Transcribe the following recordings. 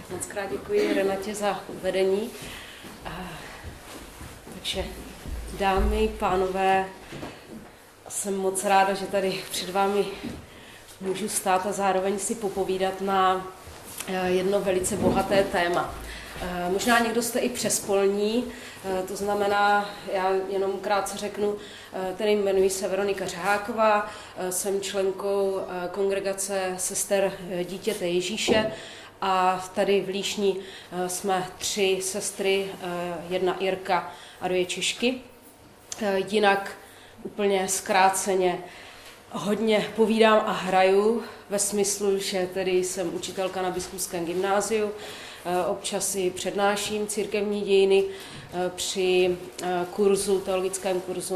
Moc krát děkuji Renatě za uvedení. Takže dámy, pánové, jsem moc ráda, že tady před vámi můžu stát a zároveň si popovídat na jedno velice bohaté téma. Možná někdo jste i přespolní, to znamená, já jenom krátce řeknu, tedy jmenuji se Veronika Řeháková, jsem členkou kongregace sester Dítěte Ježíše a tady v Líšni jsme 3 sestry, 1 Irka a 2 Češky. Jinak úplně zkráceně hodně povídám a hraju ve smyslu, že tedy jsem učitelka na Biskupském gymnáziu, občas si přednáším církevní dějiny při teologickém kurzu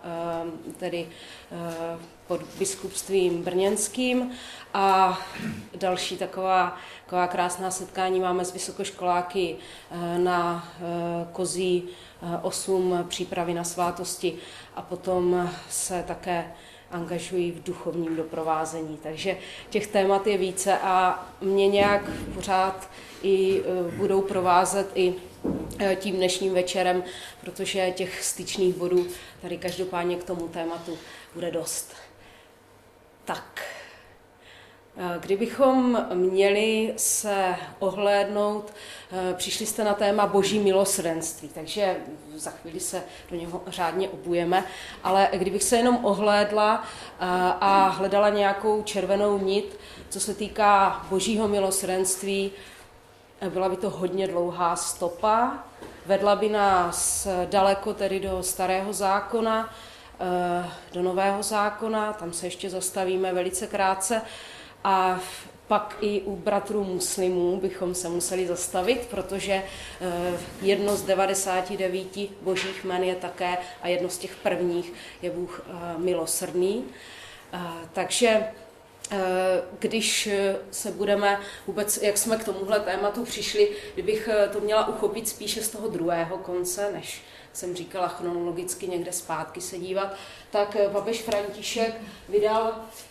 pod biskupstvím brněnským a další taková krásná setkání máme s vysokoškoláky na Kozí 8 přípravy na svátosti a potom se také angažují v duchovním doprovázení. Takže těch témat je více a mě nějak pořád i budou provázet i tím dnešním večerem, protože těch styčných bodů tady každopádně k tomu tématu bude dost. Tak, kdybychom měli se ohlédnout, přišli jste na téma Boží milosrdenství, takže za chvíli se do něho řádně obujeme, ale kdybych se jenom ohlédla a hledala nějakou červenou nit, co se týká Božího milosrdenství, byla by to hodně dlouhá stopa, vedla by nás daleko tedy do Starého zákona, do Nového zákona, tam se ještě zastavíme velice krátce a pak i u bratrů muslimů bychom se museli zastavit, protože jedno z 99 božích jmen je také a jedno z těch prvních je Bůh milosrdný. Takže když se budeme vůbec, jak jsme k tomuhle tématu přišli, kdybych to měla uchopit spíše z toho druhého konce, než jsem říkala chronologicky někde zpátky se dívat, tak papež František vydal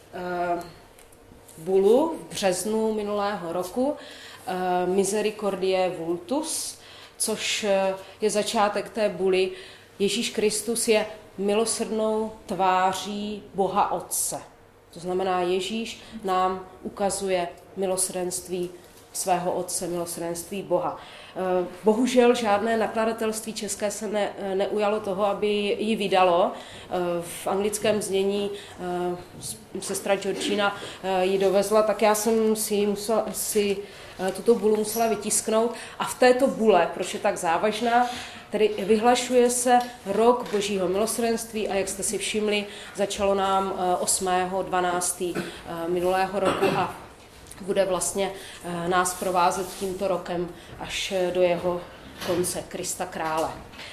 bulu v březnu minulého roku Misericordiae Vultus, což je začátek té buly. Ježíš Kristus je milosrdnou tváří Boha Otce. To znamená, Ježíš nám ukazuje milosrdenství svého Otce, milosrdenství Boha. Bohužel žádné nakladatelství české se neujalo toho, aby ji vydalo. V anglickém znění sestra Georgina ji dovezla, tak já jsem si tuto bulu musela vytisknout. A v této bule, proč je tak závažná, tedy vyhlašuje se rok Božího milosrdenství a jak jste si všimli, začalo nám 8.12. minulého roku a bude vlastně nás provázet tímto rokem až do jeho konce, Krista krále.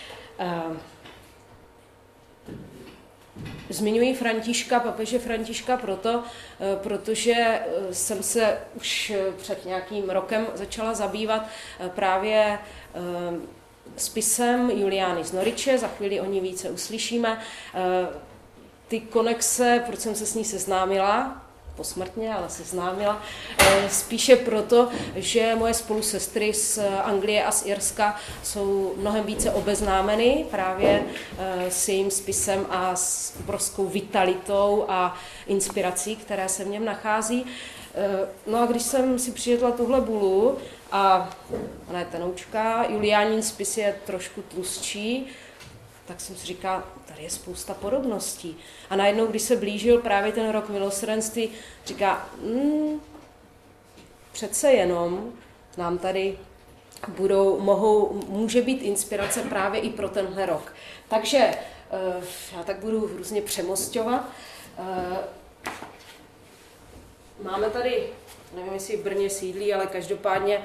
Zmiňuji papeže Františka protože jsem se už před nějakým rokem začala zabývat právě spisem Juliány z Noriče, za chvíli o ní více uslyšíme. Ty konexe, proč jsem se s ní seznámila, posmrtně, ale seznámila, spíše proto, že moje spolusestry z Anglie a z Irska jsou mnohem více obeznámeny právě s jejím spisem a s obrovskou vitalitou a inspirací, které se v něm nachází. No a když jsem si přijetla tuhle bulu a ona je tenoučka, Juliánin spis je trošku tlustší, tak jsem si říkala, tady je spousta podobností. A najednou, když se blížil právě ten rok milosrdenství, říká, přece jenom nám tady může být inspirace právě i pro tenhle rok. Takže já tak budu různě přemosťovat. Máme tady, nevím, jestli v Brně sídlí, ale každopádně,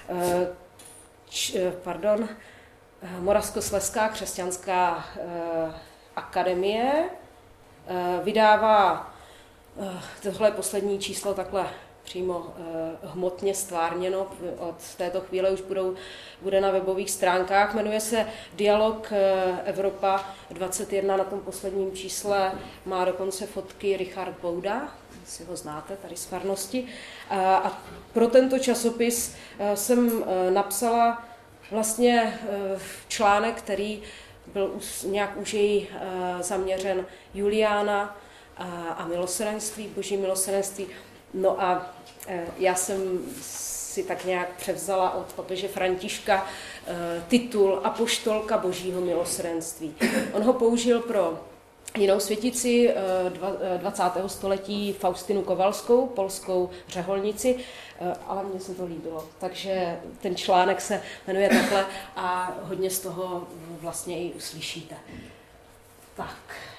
Moravskoslezská křesťanská akademie vydává, tohle je poslední číslo takhle přímo hmotně stvárněno, od této chvíle už bude na webových stránkách, jmenuje se Dialog Evropa 21, na tom posledním čísle má dokonce fotky Richard Bouda, si ho znáte tady z farnosti. A pro tento časopis jsem napsala vlastně článek, který byl nějak užeji zaměřen Juliána a milosrdenství, boží milosrdenství. No a já jsem si tak nějak převzala od papeže Františka titul apoštolka božího milosrdenství. On ho použil pro jinou světici 20. století Faustinu Kowalskou, polskou řeholnici, ale mně se to líbilo. Takže ten článek se jmenuje takhle a hodně z toho vlastně i uslyšíte. Tak.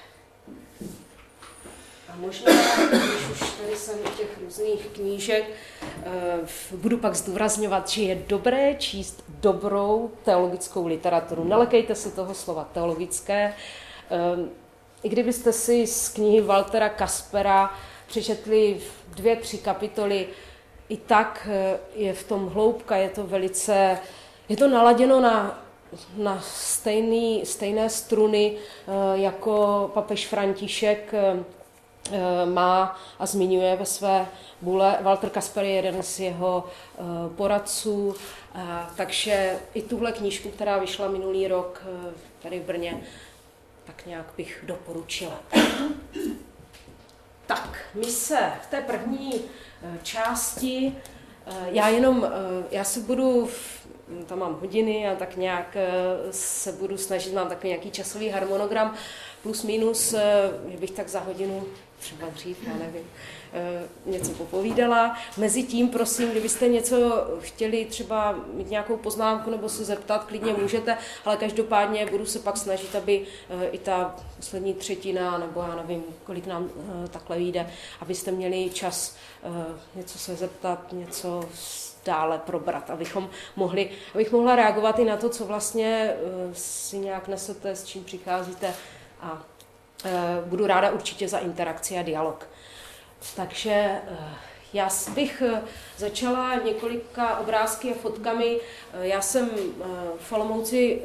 A možná, když už tady jsem u těch různých knížek, budu pak zdůrazňovat, že je dobré číst dobrou teologickou literaturu. Nelekejte se toho slova teologické. I kdybyste si z knihy Waltera Kaspera přečetli 2-3 kapitoly, i tak je v tom hloubka, je to naladěno na stejné struny, jako papež František má a zmiňuje ve své bule. Walter Kasper je jeden z jeho poradců, takže i tuhle knížku, která vyšla minulý rok tady v Brně, tak nějak bych doporučila. Tak, my se v té první části, já se budu, tam mám hodiny a tak nějak se budu snažit, mám takový nějaký časový harmonogram, plus minus, bych tak za hodinu, třeba dřív, já nevím, něco popovídala. Mezitím, prosím, kdybyste něco chtěli třeba mít nějakou poznámku nebo se zeptat, klidně můžete, ale každopádně budu se pak snažit, aby i ta poslední třetina, nebo já nevím, kolik nám takhle vyjde, abyste měli čas něco se zeptat, něco dále probrat, abych mohla reagovat i na to, co vlastně si nějak nesete, s čím přicházíte a budu ráda určitě za interakci a dialog. Takže já bych začala několika obrázky a fotkami. Já jsem v Olomouci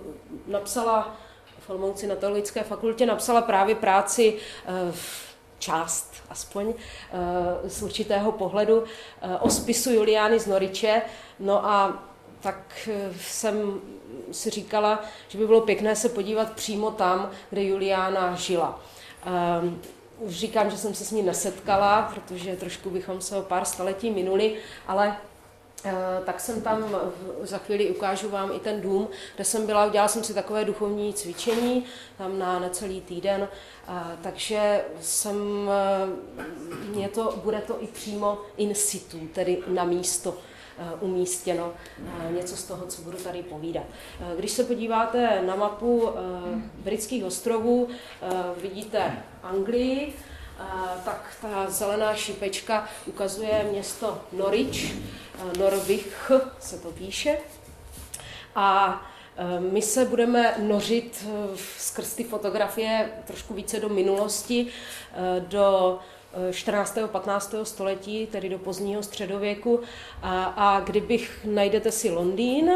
na Teologické fakultě napsala právě práci část, aspoň z určitého pohledu, o spisu Juliány z Norwiche. No a tak jsem si říkala, že by bylo pěkné se podívat přímo tam, kde Juliána žila. Už říkám, že jsem se s ní nesetkala, protože trošku bychom se o pár staletí minuli, ale tak jsem tam, za chvíli ukážu vám i ten dům, kde jsem byla, udělala jsem si takové duchovní cvičení, tam na necelý týden, takže bude to i přímo in situ, tedy na místo umístěno něco z toho, co budu tady povídat. Když se podíváte na mapu Britských ostrovů, vidíte Anglii, tak ta zelená šipečka ukazuje město Norwich, Norwich se to píše. A my se budeme nořit skrz ty fotografie trošku více do minulosti, do 14. 15. století, tedy do pozdního středověku. A najdete si Londýn,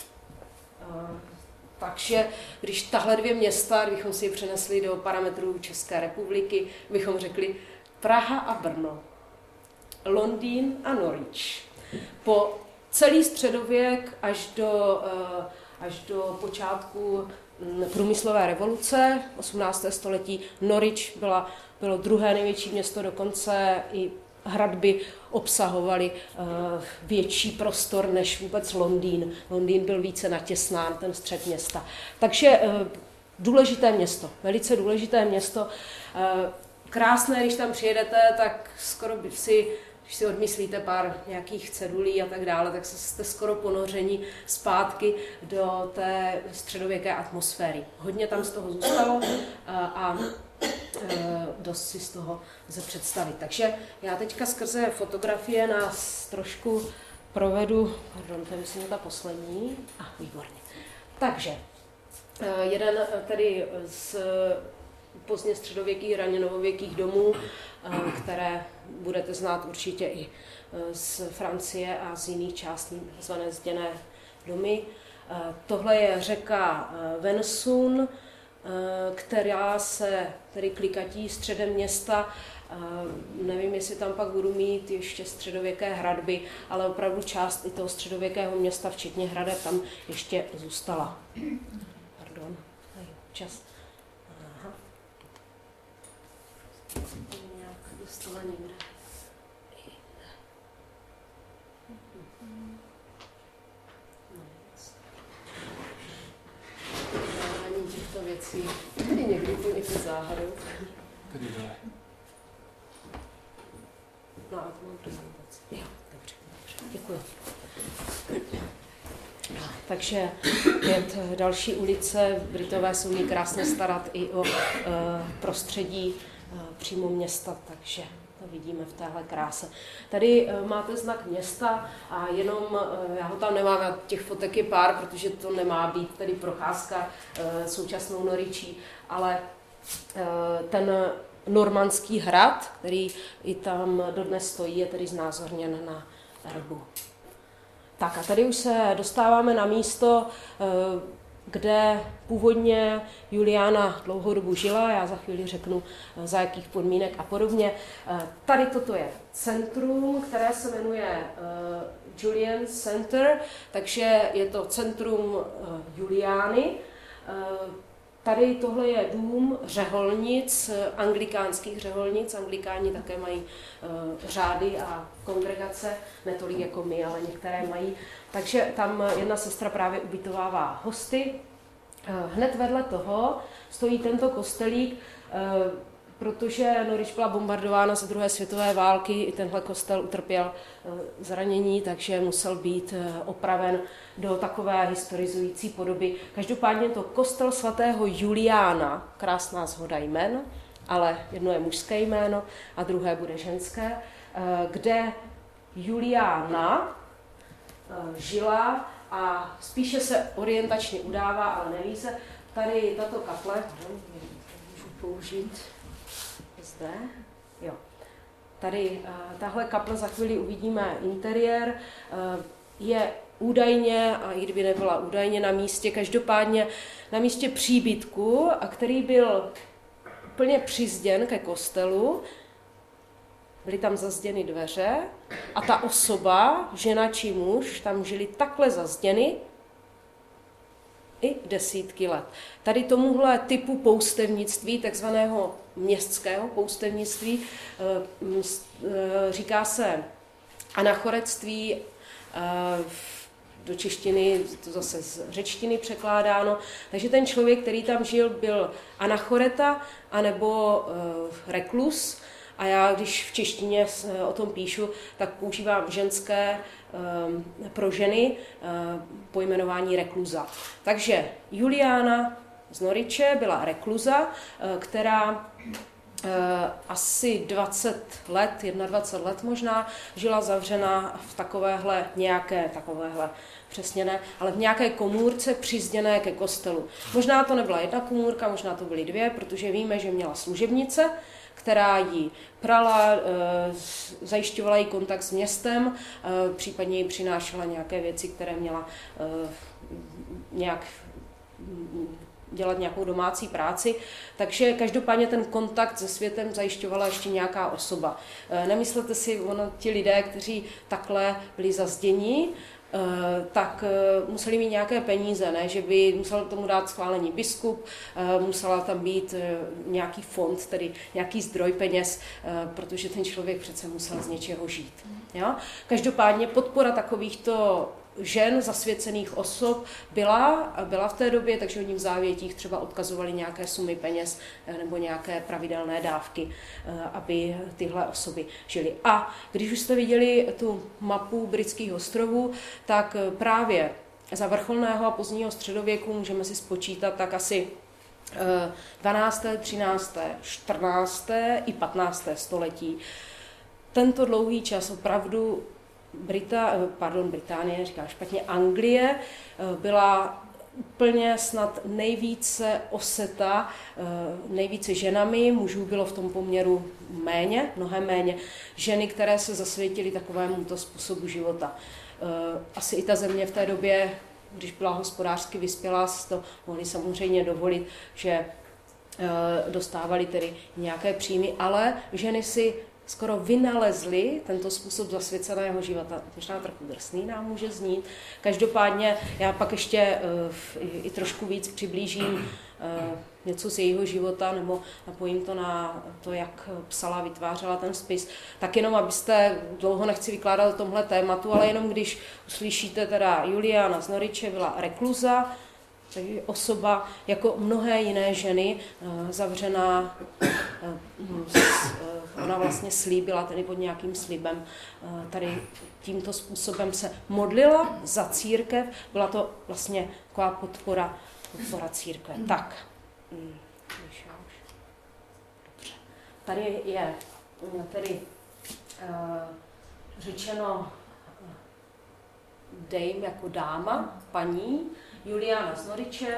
takže když tahle dvě města, kdybychom si je přenesli do parametrů České republiky, bychom řekli Praha a Brno, Londýn a Norwich. Po celý středověk až do počátku průmyslové revoluce, 18. století, Norwich bylo druhé největší město, dokonce i hradby obsahovaly větší prostor než vůbec Londýn. Londýn byl více natěsnán, ten střed města. Takže důležité město, velice důležité město. Krásné, když tam přijedete, tak skoro by když si odmyslíte pár nějakých cedulí a tak dále, tak jste skoro ponoření zpátky do té středověké atmosféry. Hodně tam z toho zůstalo a dost si z toho lze představit. Takže já teďka skrze fotografie nás trošku provedu, pardon, to je myslím ta poslední, výborně. Takže jeden tedy z pozdně středověkých, raně novověkých domů, které budete znát určitě i z Francie a z jiných částí, zvané zděné domy. Tohle je řeka Vensun, která se tedy klikatí středem města. Nevím, jestli tam pak budu mít ještě středověké hradby, ale opravdu část i toho středověkého města, včetně hradeb, tam ještě zůstala. Pardon, čas. Aha. Nějak dostala někde. Záhání těchto věcí. Někdy tím i před záhadou. Tady dole. No, a to mám prezentaci. Jo, dobře, děkuji. Takže opět další ulice. Britové se umí krásně starat i o prostředí přímo města, takže to vidíme v téhle kráse. Tady máte znak města a jenom, já ho tam nemám, na těch fotek je pár, protože to nemá být tedy procházka současnou Norwichí, ale ten normandský hrad, který i tam dodnes stojí, je tedy znázorněn na erbu. Tak a tady už se dostáváme na místo, kde původně Juliana dlouhou dobu žila, já za chvíli řeknu, za jakých podmínek a podobně. Tady toto je centrum, které se jmenuje Julian Center, takže je to centrum Juliány. Tady tohle je dům řeholnic, anglikánských řeholnic. Anglikáni také mají řády a kongregace, ne tolik jako my, ale některé mají. Takže tam jedna sestra právě ubytovává hosty. Hned vedle toho stojí tento kostelík, protože Norwich byla bombardována za druhé světové války, i tenhle kostel utrpěl zranění, takže musel být opraven do takové historizující podoby. Každopádně to kostel svatého Juliána, krásná shoda jmen, ale jedno je mužské jméno a druhé bude ženské, kde Juliána žila a spíše se orientačně udává, ale neví se. Tady tato kaple, můžu použít zde, jo. Tady tahle kaple, za chvíli uvidíme interiér, je údajně, a i kdyby nebyla údajně na místě, každopádně na místě příbytku, a který byl úplně přizděn ke kostelu, byly tam zazděny dveře a ta osoba, žena či muž, tam žili takhle zazděny i desítky let. Tady tomuhle typu poustevnictví, takzvaného městského poustevnictví, říká se anachorectví, do češtiny, to zase z řečtiny překládáno. Takže ten člověk, který tam žil, byl anachoreta anebo reklus. A já, když v češtině o tom píšu, tak používám ženské pro ženy pojmenování rekluza. Takže Juliána z Norwiche byla rekluza, která asi 20 let, 21 let možná, žila zavřena v takovéhle, přesně ne, ale v nějaké komůrce přizděné ke kostelu. Možná to nebyla jedna komůrka, možná to byly dvě, protože víme, že měla služebnice, která jí prala, zajišťovala jí kontakt s městem, případně jí přinášela nějaké věci, které měla nějak dělat nějakou domácí práci. Takže každopádně ten kontakt se světem zajišťovala ještě nějaká osoba. Nemyslete si, ti lidé, kteří takhle byli zazdění, tak museli mít nějaké peníze, ne? Že by musel tomu dát schválení biskup, musela tam být nějaký fond, tedy nějaký zdroj peněz, protože ten člověk přece musel z něčeho žít. Jo? Každopádně podpora takovýchto žen, zasvěcených osob byla v té době, takže oni v závětích třeba odkazovali nějaké sumy peněz nebo nějaké pravidelné dávky, aby tyhle osoby žily. A když už jste viděli tu mapu Britských ostrovů, tak právě za vrcholného a pozdního středověku můžeme si spočítat tak asi 12., 13., 14. i 15. století. Tento dlouhý čas opravdu Británie, říkám špatně, Anglie byla úplně snad nejvíce oseta, nejvíce ženami, mužů bylo v tom poměru méně, mnohem méně, ženy, které se zasvětily takovémuto způsobu života. Asi i ta země v té době když byla hospodářsky vyspělá, si to mohli samozřejmě dovolit, že dostávali tedy nějaké příjmy, ale ženy si skoro vynalezli tento způsob zasvěceného života. Možná trochu drsný nám může znít. Každopádně já pak ještě i trošku víc přiblížím něco z jejího života, nebo napojím to na to, jak psala, vytvářela ten spis. Tak jenom, abyste, dlouho nechci vykládat o tomhle tématu, ale jenom když uslyšíte teda Juliana z Norwiche byla rekluza, takže osoba jako mnohé jiné ženy zavřená, ona vlastně slíbila, tedy pod nějakým slibem, tady tímto způsobem se modlila za církev, byla to vlastně taková podpora církve. Tak, tady je tedy řečeno dame jako dáma, paní, Juliana z Norwiche,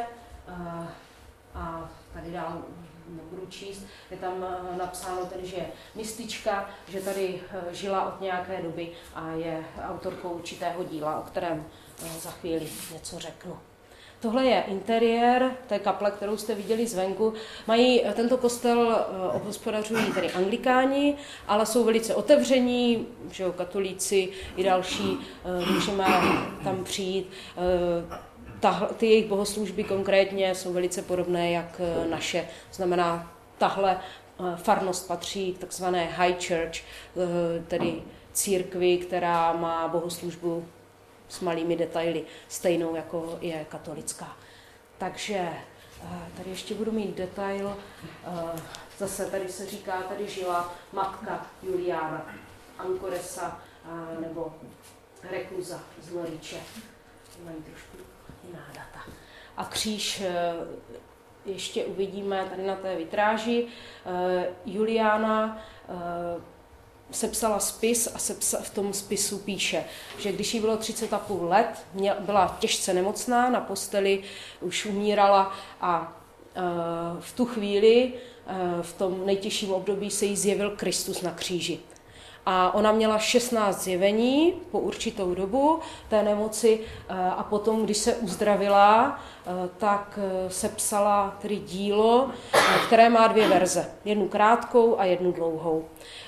a tady dál nebudu číst, je tam napsáno tedy, že je mistička, že tady žila od nějaké doby a je autorkou určitého díla, o kterém za chvíli něco řeknu. Tohle je interiér té kaple, kterou jste viděli zvenku. Tento kostel obhospodařují tedy anglikáni, ale jsou velice otevření, že jo, katolíci i další, můžeme tam přijít. Ty jejich bohoslužby konkrétně jsou velice podobné jak naše. To znamená, tahle farnost patří k takzvané High Church, tedy církvi, která má bohoslužbu s malými detaily, stejnou jako je katolická. Takže tady ještě budu mít detail. Zase tady se říká, tady žila matka Juliana Ankoresa nebo rekluza z Norwiche. Mají trošku jiná data. A kříž ještě uvidíme tady na té vitráži. Juliana sepsala spis a v tom spisu píše, že když jí bylo 30,5 let, byla těžce nemocná, na posteli už umírala a v tu chvíli, v tom nejtěžším období se jí zjevil Kristus na kříži. A ona měla 16 zjevení po určitou dobu té nemoci a potom, když se uzdravila, tak sepsala tedy dílo, které má 2 verze. Jednu krátkou a jednu dlouhou.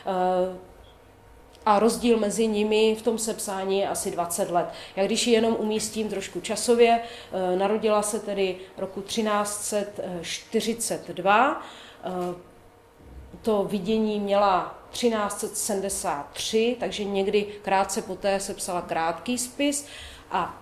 A rozdíl mezi nimi v tom sepsání je asi 20 let. Já když ji jenom umístím trošku časově, narodila se tedy roku 1342, to vidění měla 1373, takže někdy krátce poté sepsala krátký spis a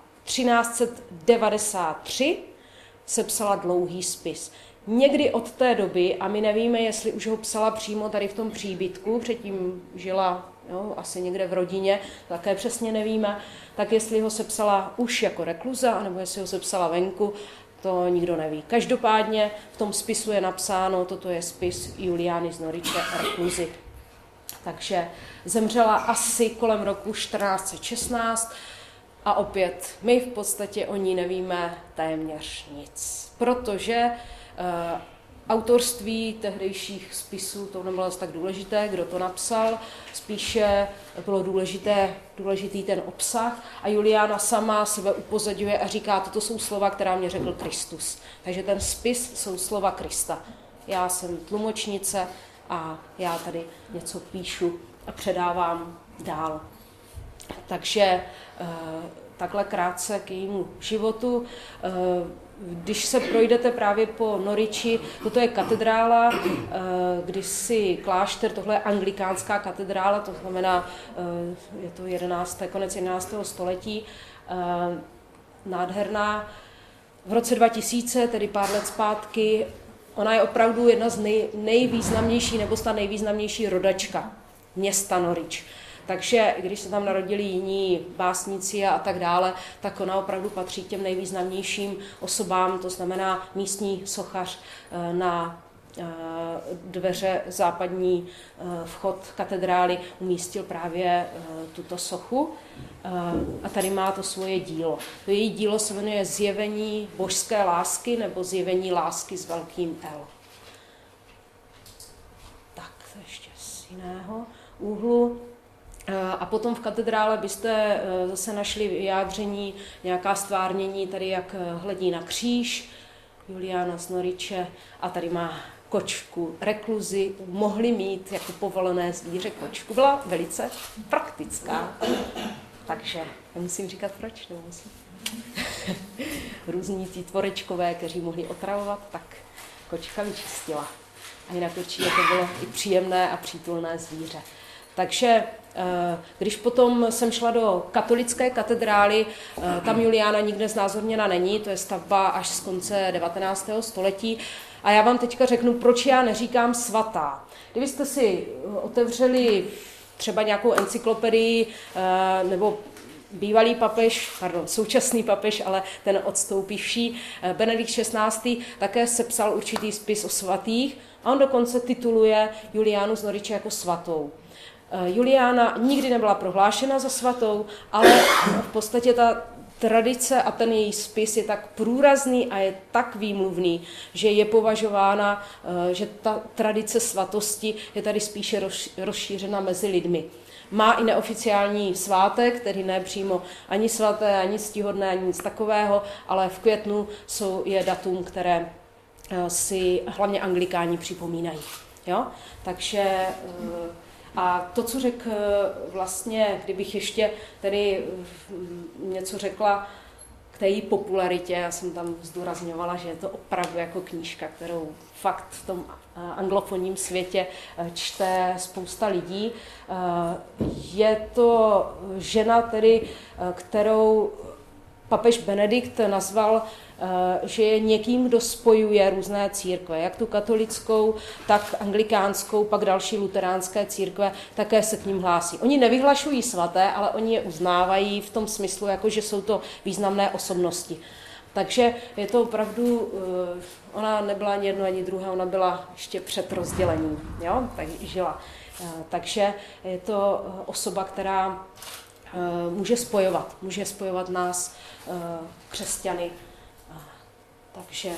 1393 sepsala dlouhý spis. Někdy od té doby, a my nevíme, jestli už ho psala přímo tady v tom příbytku, předtím žila asi někde v rodině, také přesně nevíme, tak jestli ho sepsala už jako rekluza, nebo jestli ho sepsala venku, to nikdo neví. Každopádně v tom spisu je napsáno, toto je spis Juliány z Norwiche rekluzy. Takže zemřela asi kolem roku 1416 a opět my v podstatě o ní nevíme téměř nic, protože autorství tehdejších spisů to nebylo tak důležité, kdo to napsal, spíše bylo důležitý ten obsah a Juliana sama sebe upozorňuje a říká, toto jsou slova, která mě řekl Kristus. Takže ten spis jsou slova Krista. Já jsem tlumočnice a já tady něco píšu a předávám dál. Takže takhle krátce k jejímu životu. Když se projdete právě po Norwichi, toto je katedrála, kdysi klášter, tohle je anglikánská katedrála, to znamená, je to konec 11. století, nádherná. V roce 2000, tedy pár let zpátky, ona je opravdu jedna z nejvýznamnější, nebo ta nejvýznamnější rodačka města Norwich. Takže když se tam narodili jiní básníci a tak dále, tak ona opravdu patří k těm nejvýznamnějším osobám, to znamená místní sochař na dveře západní vchod katedrály umístil právě tuto sochu a tady má to svoje dílo. To její dílo se jmenuje Zjevení božské lásky nebo Zjevení lásky s velkým L. Tak, to ještě z jiného úhlu. A potom v katedrále byste zase našli vyjádření, nějaká stvárnění, tady jak hledí na kříž, Juliana z Noriče, a tady má kočku. Rekluzi mohli mít jako povolené zvíře kočku. Byla velice praktická. Takže nemusím říkat proč, nemusím. Různí tí tvorečkové, kteří mohli otravovat, tak kočka vyčistila. A jinak určitě to bylo i příjemné a přítulné zvíře. Takže když potom jsem šla do katolické katedrály, tam Juliana nikde znázorněna není, to je stavba až z konce 19. století. A já vám teďka řeknu, proč já neříkám svatá. Kdybyste si otevřeli třeba nějakou encyklopedii nebo bývalý papež, současný papež, ale ten odstoupivší, Benedikt XVI. Také sepsal určitý spis o svatých a on dokonce tituluje Julianu z Noriče jako svatou. Juliana nikdy nebyla prohlášena za svatou, ale v podstatě ta tradice a ten její spis je tak průrazný a je tak výmluvný, že je považována, že ta tradice svatosti je tady spíše rozšířena mezi lidmi. Má i neoficiální svátek, který ne přímo ani svaté, ani ctihodné, ani nic takového, ale v květnu je datum, které si hlavně anglikáni připomínají. Jo? Takže a to, co řekl vlastně, kdybych ještě tedy něco řekla k té její popularitě, já jsem tam zdůrazňovala, že je to opravdu jako knížka, kterou fakt v tom anglofonním světě čte spousta lidí. Je to žena tedy, kterou papež Benedikt nazval, že je někým, kdo spojuje různé církve, jak tu katolickou, tak anglikánskou, pak další luteránské církve, také se k ním hlásí. Oni nevyhlašují svaté, ale oni je uznávají v tom smyslu, jako že jsou to významné osobnosti. Takže je to opravdu, ona nebyla ani jedno, ani druhé, ona byla ještě před rozdělením, jo? Tak žila. Takže je to osoba, která může spojovat nás, křesťany. Takže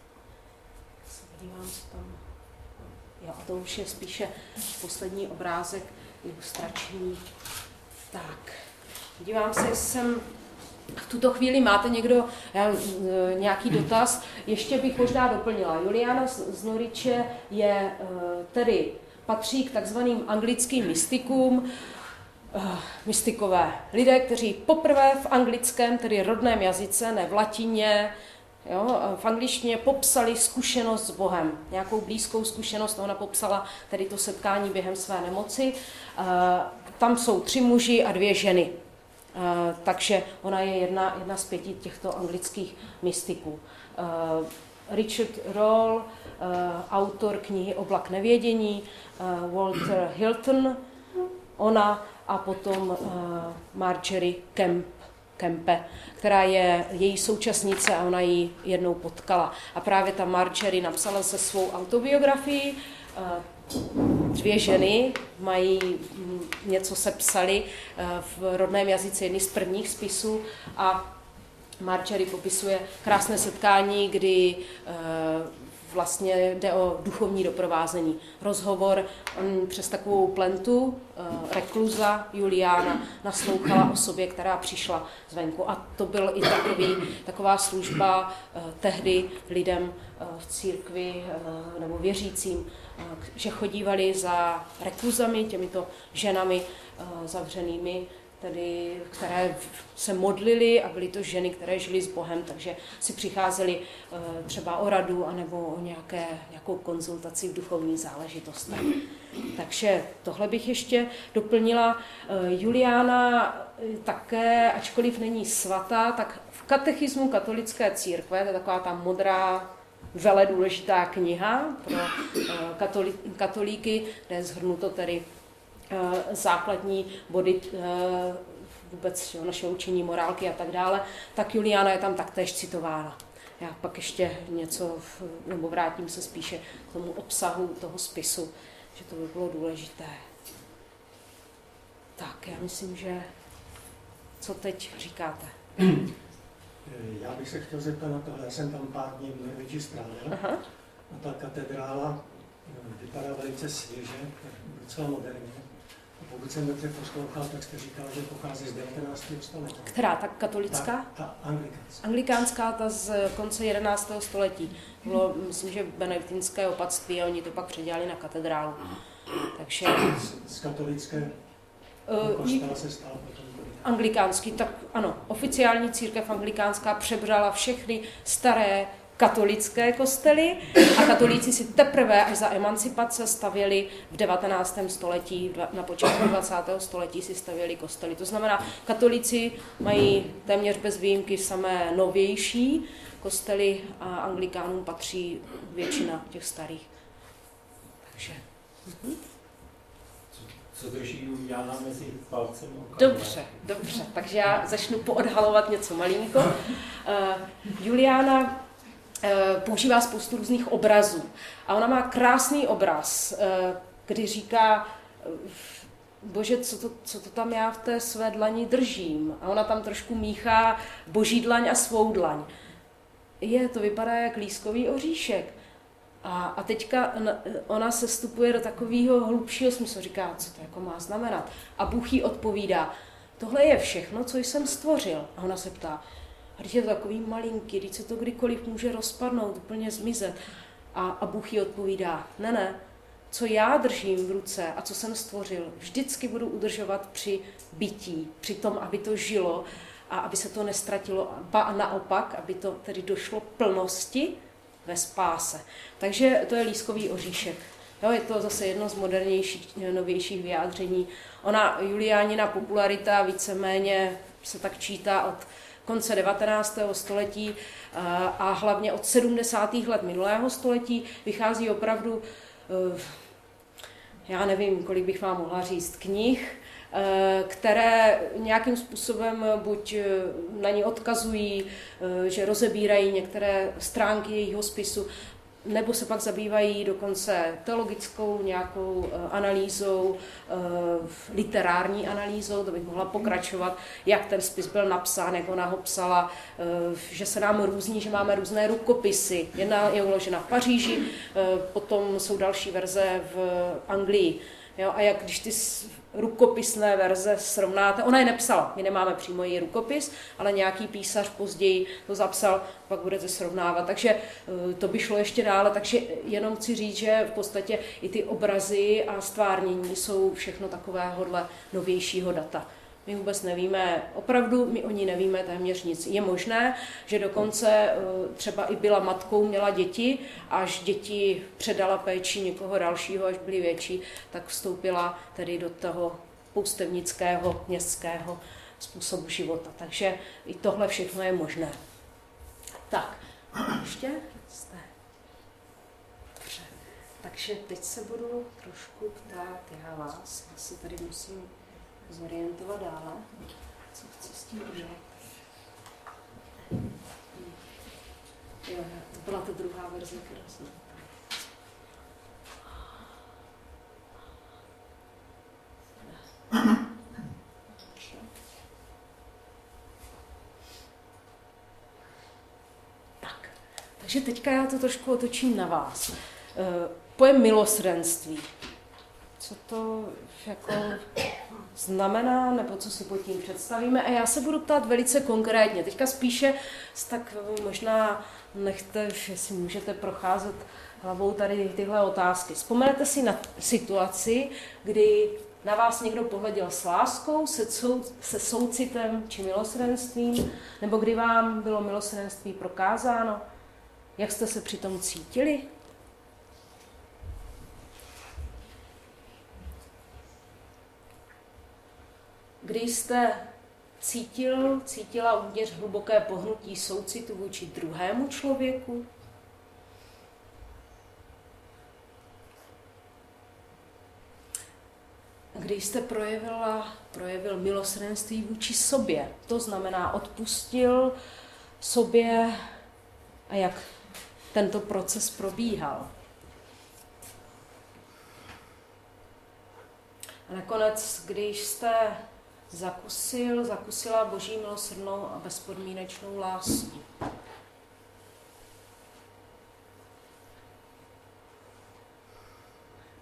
se podívám tam. Jo, a to už je spíše poslední obrázek, ilustrační. Tak, dívám se, jestli jsem v tuto chvíli máte někdo nějaký dotaz. Ještě bych možná doplnila. Juliana z Noriče je tedy patří k takzvaným anglickým mystikům, mystikové lidé, kteří poprvé v anglickém, tedy rodném jazyce, ne v latině, jo, v angličtině popsali zkušenost s Bohem. Nějakou blízkou zkušenost, ona popsala tedy to setkání během své nemoci. Tam jsou 3 muži a 2 ženy. Takže ona je jedna z 5 těchto anglických mystiků. Richard Roll, autor knihy Oblak nevědění, Walter Hilton, ona a potom Marjorie Kempe, která je její současnice a ona ji jednou potkala. A právě ta Marjorie napsala se svou autobiografii. 2 ženy mají něco sepsali v rodném jazyce, jedny z prvních spisů a Marjorie popisuje krásné setkání, kdy vlastně jde o duchovní doprovázení. Rozhovor přes takovou plentu, rekluza Juliana naslouchala osobě, která přišla zvenku. A to byl i taková služba tehdy lidem v církvi nebo věřícím, že chodívali za rekluzami, těmito ženami zavřenými, tedy, které se modlily a byly to ženy, které žily s Bohem, takže si přicházeli třeba o radu anebo o nějakou konzultaci v duchovních záležitostech. Takže tohle bych ještě doplnila. Juliana také, ačkoliv není svatá, tak v katechismu katolické církve, to je taková ta modrá, vele důležitá kniha pro katolíky, kde je shrnuto tedy základní body vůbec našeho učení, morálky a tak dále, tak Juliana je tam taktéž citována. Já pak ještě něco, nebo vrátím se spíše k tomu obsahu toho spisu, že to by bylo důležité. Tak, já myslím, že co teď říkáte? Já bych se chtěl zeptat na tohle. Já jsem tam pár dní v Norwichi strávil a ta katedrála vypadá velice svěže, docela moderně. Pokud jsem dobře poslouchal, tak jste říkal, že pochází z 19. století. Která? Ta katolická? Ta anglikánská. Anglikánská, ta z konce 11. století. Bylo, myslím, že benediktinské opatství a oni to pak předělali na katedrálu. Takže... Z katolické kostela se stal potom anglikánský, tak ano, oficiální církev anglikánská přebrala všechny staré katolické kostely a katolíci si teprve až za emancipace stavěli v 19. století, na počátku 20. století si stavěli kostely. To znamená, katolíci mají téměř bez výjimky samé novější kostely a anglikánům patří většina těch starých. Takže... Co drží Juliána mezi palcem? Dobře, takže já začnu poodhalovat něco malinko. Juliána používá spoustu různých obrazů a ona má krásný obraz, kdy říká, Bože, co to tam já v té své dlani držím? A ona tam trošku míchá boží dlaň a svou dlaň. To vypadá jak lískový oříšek. A teďka ona se vstupuje do takového hlubšího smyslu, říká, co to jako má znamenat. A Bůh jí odpovídá, tohle je všechno, co jsem stvořil. A ona se ptá, a když je to takový malinký, když se to kdykoliv může rozpadnout, úplně zmizet. A Bůh jí odpovídá, ne, co já držím v ruce a co jsem stvořil, vždycky budu udržovat při bytí, při tom, aby to žilo a aby se to nestratilo, a naopak, aby to tedy došlo plnosti ve spáse. Takže to je lískový oříšek. Jo, je to zase jedno z modernějších, novějších vyjádření. Juliánina popularita víceméně se tak čítá od konce 19. století a hlavně od 70. let minulého století vychází opravdu, já nevím, kolik bych vám mohla říct, knih, které nějakým způsobem buď na ní odkazují, že rozebírají některé stránky jejího spisu, nebo se pak zabývají dokonce teologickou nějakou analýzou, literární analýzou, to bych mohla pokračovat, jak ten spis byl napsán, jak ona ho psala, že se nám různí, že máme různé rukopisy. Jedna je uložena v Paříži, potom jsou další verze v Anglii. Jo, a jak když ty rukopisné verze srovnáte, ona je nepsala, my nemáme přímo její rukopis, ale nějaký písař později to zapsal, pak budete srovnávat, takže to by šlo ještě dále, takže jenom chci říct, že v podstatě i ty obrazy a stvárnění jsou všechno takovéhodle novějšího data. My vůbec nevíme, opravdu my o ní nevíme téměř nic. Je možné, že dokonce třeba i byla matkou, měla děti, až děti předala péči někoho dalšího, až byly větší, tak vstoupila tedy do toho poustevnického, městského způsobu života. Takže i tohle všechno je možné. Tak, ještě jste. Dobře. Takže teď se budu trošku ptát já vás. Já si tady musím zorientovat dále. Co chci s tím udělat? Jo, to byla ta druhá verze, která jsem... Tak, takže teďka já to trošku otočím na vás. Pojem milosrdenství. Co to jako znamená, nebo co si pod tím představíme? A já se budu ptát velice konkrétně. Teďka spíše, tak možná nechte, jestli můžete procházet hlavou tady tyhle otázky. Vzpomenete si na situaci, kdy na vás někdo pohleděl s láskou, se soucitem či milosrdenstvím, nebo kdy vám bylo milosrdenství prokázáno? Jak jste se přitom cítili? Kdy jste cítila uvnitř hluboké pohnutí soucitu vůči druhému člověku? Kdy jste projevil milosrdenství vůči sobě, to znamená odpustil sobě a jak tento proces probíhal. A nakonec, když jste zakusila Boží milosrdnou a bezpodmínečnou lásku.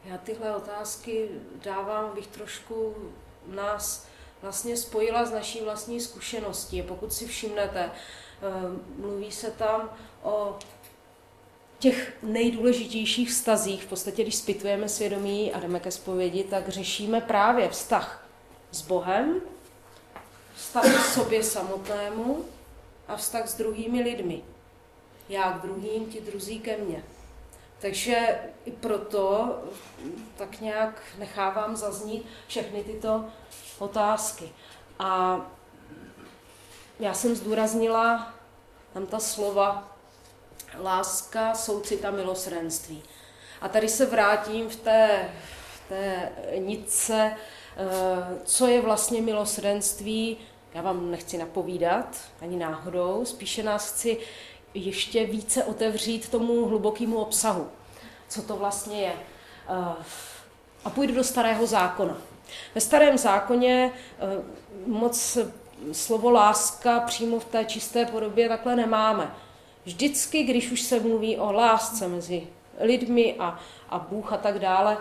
Já tyhle otázky dávám, abych trošku nás vlastně spojila s naší vlastní zkušeností. Pokud si všimnete, mluví se tam o těch nejdůležitějších vztazích. V podstatě, když zpytujeme svědomí a jdeme ke zpovědi, tak řešíme právě vztah s Bohem, vztah k sobě samotnému a vztah s druhými lidmi. Já k druhým, ti druzí ke mně. Takže i proto tak nějak nechávám zaznít všechny tyto otázky. A já jsem zdůraznila tam ta slova láska, soucit a milosrdenství. A tady se vrátím v té nitce, co je vlastně milosrdenství. Já vám nechci napovídat, ani náhodou, spíše nás chci ještě více otevřít tomu hlubokému obsahu, co to vlastně je. A půjdu do Starého zákona. Ve Starém zákoně moc slovo láska přímo v té čisté podobě takhle nemáme. Vždycky, když už se mluví o lásce mezi lidmi a Bůh a tak dále,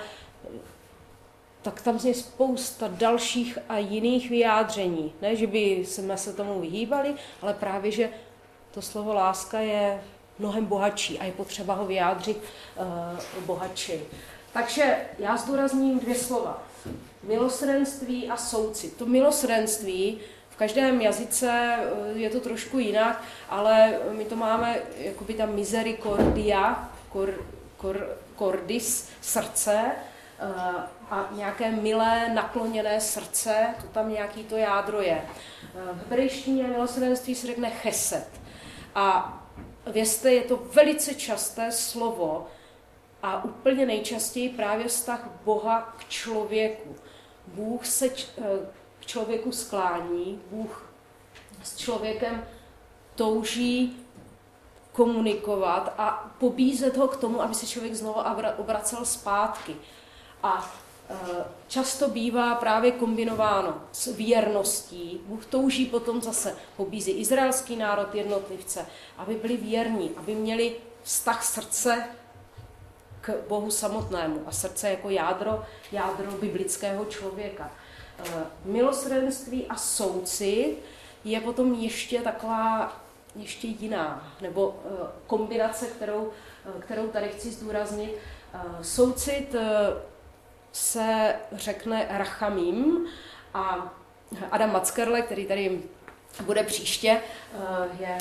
tak tam je spousta dalších a jiných vyjádření. Ne, že by jsme se tomu vyhýbali, ale právě, že to slovo láska je mnohem bohatší a je potřeba ho vyjádřit bohatší. Takže já zdůrazním 2 slova. Milosrdenství a soucit. To milosrdenství v každém jazyce je to trošku jinak, ale my to máme jakoby ta misericordia, cordis, srdce, a nějaké milé, nakloněné srdce, to tam nějaký to jádro je. V hebrejštině milosrdenství se řekne chesed. A vězte, je to velice časté slovo a úplně nejčastěji právě vztah Boha k člověku. Bůh se k člověku sklání, Bůh s člověkem touží komunikovat a pobízet ho k tomu, aby se člověk znovu obracel zpátky. A často bývá právě kombinováno s věrností. Bůh touží potom zase pobízí izraelský národ, jednotlivce, aby byli věrní, aby měli vztah srdce k Bohu samotnému a srdce jako jádro biblického člověka. Milosrdenství a soucit je potom ještě taková ještě jiná, nebo kombinace, kterou tady chci zdůraznit. Soucit se řekne rachamim a Adam Matzkerle, který tady bude příště, je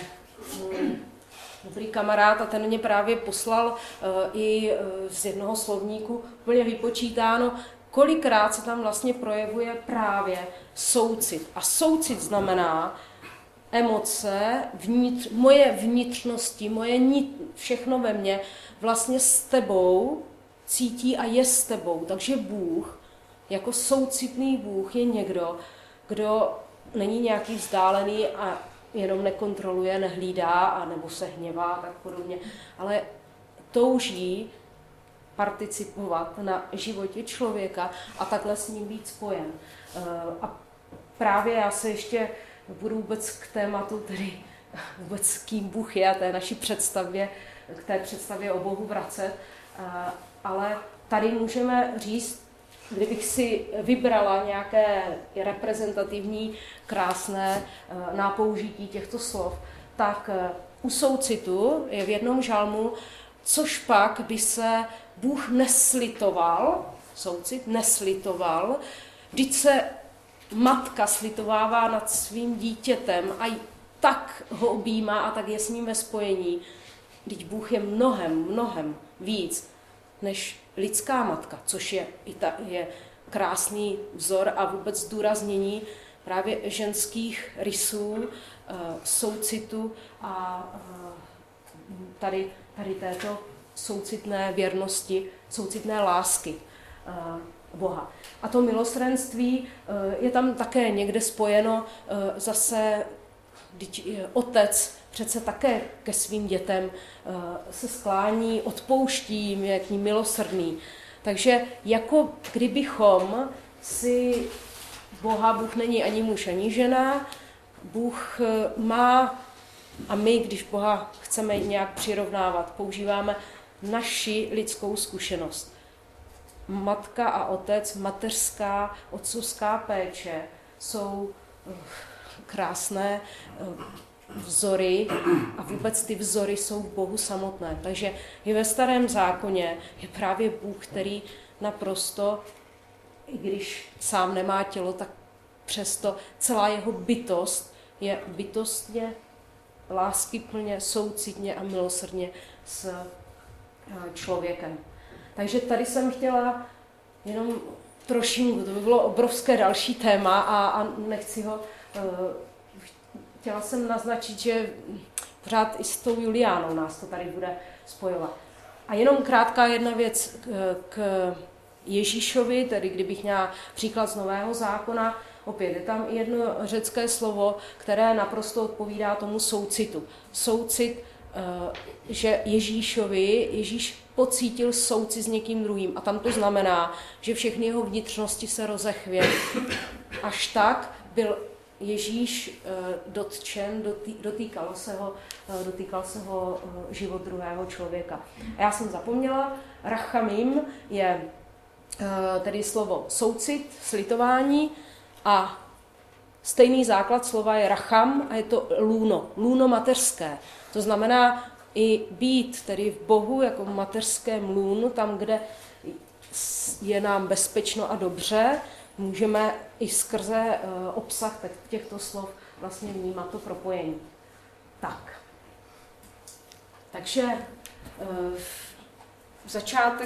dobrý kamarád a ten mě právě poslal i z jednoho slovníku úplně vypočítáno, kolikrát se tam vlastně projevuje právě soucit. A soucit znamená emoce, moje vnitřnosti, všechno ve mně vlastně s tebou cítí a je s tebou. Takže Bůh, jako soucitný Bůh, je někdo, kdo není nějaký vzdálený a jenom nekontroluje, nehlídá a nebo se hněvá a tak podobně, ale touží participovat na životě člověka a takhle s ním být spojen. A právě já se ještě budu vůbec k tématu, tedy vůbec kým Bůh je a té naší představě, k té představě o Bohu vracet, ale tady můžeme říct, kdybych si vybrala nějaké reprezentativní, krásné nápoužití těchto slov, tak u soucitu je v jednom žalmu, což pak by se Bůh neslitoval, soucit neslitoval, vždyť se matka slitovává nad svým dítětem a tak ho objímá a tak je s ním ve spojení. Vždyť Bůh je mnohem víc než lidská matka, což je krásný vzor a vůbec zdůraznění právě ženských rysů, soucitu a tady této soucitné věrnosti, soucitné lásky Boha. A to milosrdenství je tam také někde spojeno zase, když otec přece také ke svým dětem se sklání, odpouští, je k ním milosrdný. Takže jako kdybychom si Bůh není ani muž, ani žena, Bůh má, a my, když Boha chceme nějak přirovnávat, používáme naši lidskou zkušenost. matka a otec, mateřská, otcovská péče jsou krásné vzory a vůbec ty vzory jsou v Bohu samotné. Takže i ve Starém zákoně je právě Bůh, který naprosto, i když sám nemá tělo, tak přesto celá jeho bytost je bytostně, láskyplně, soucitně a milosrdně s člověkem. Takže tady jsem chtěla jenom trošinku, to by bylo obrovské další téma a nechci ho, chtěla jsem naznačit, že pořád i s tou Juliánou nás to tady bude spojovat. A jenom krátká jedna věc k Ježíšovi, tedy kdybych měla příklad z Nového zákona, opět je tam jedno řecké slovo, které naprosto odpovídá tomu soucitu. Soucit, že Ježíš pocítil soucit s někým druhým a tam to znamená, že všechny jeho vnitřnosti se rozechvěly. Až tak byl Ježíš dotčen, dotýkal se ho život druhého člověka. A já jsem zapomněla, rachamim je tedy slovo soucit, slitování a stejný základ slova je racham a je to lůno mateřské. To znamená i být tedy v Bohu jako v mateřském lůnu, tam, kde je nám bezpečno a dobře, můžeme i skrze obsah těchto slov vlastně vnímat to propojení. Tak. Takže začátek,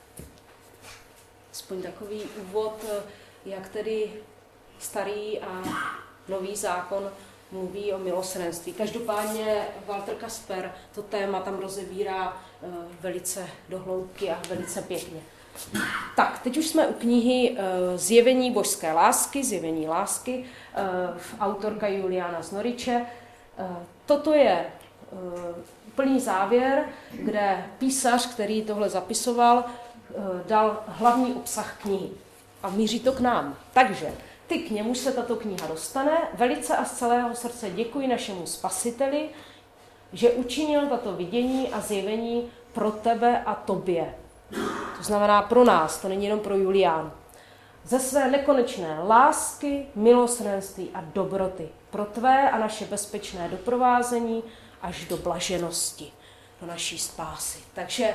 aspoň takový úvod, jak tedy starý a nový zákon mluví o milosrdenství. Každopádně Walter Kasper to téma tam rozebírá velice do hloubky a velice pěkně. Tak, teď už jsme u knihy Zjevení božské lásky, Zjevení lásky, autorka Juliana z Norwiche. Toto je úplný závěr, kde písař, který tohle zapisoval, dal hlavní obsah knihy. A míří to k nám. Takže ty k němuž se tato kniha dostane. Velice a z celého srdce děkuji našemu Spasiteli, že učinil tato vidění a zjevení pro tebe a tobě. To znamená pro nás, to není jenom pro Juliánu. Ze své nekonečné lásky, milosrdenství a dobroty pro tvé a naše bezpečné doprovázení až do blaženosti, do naší spásy. Takže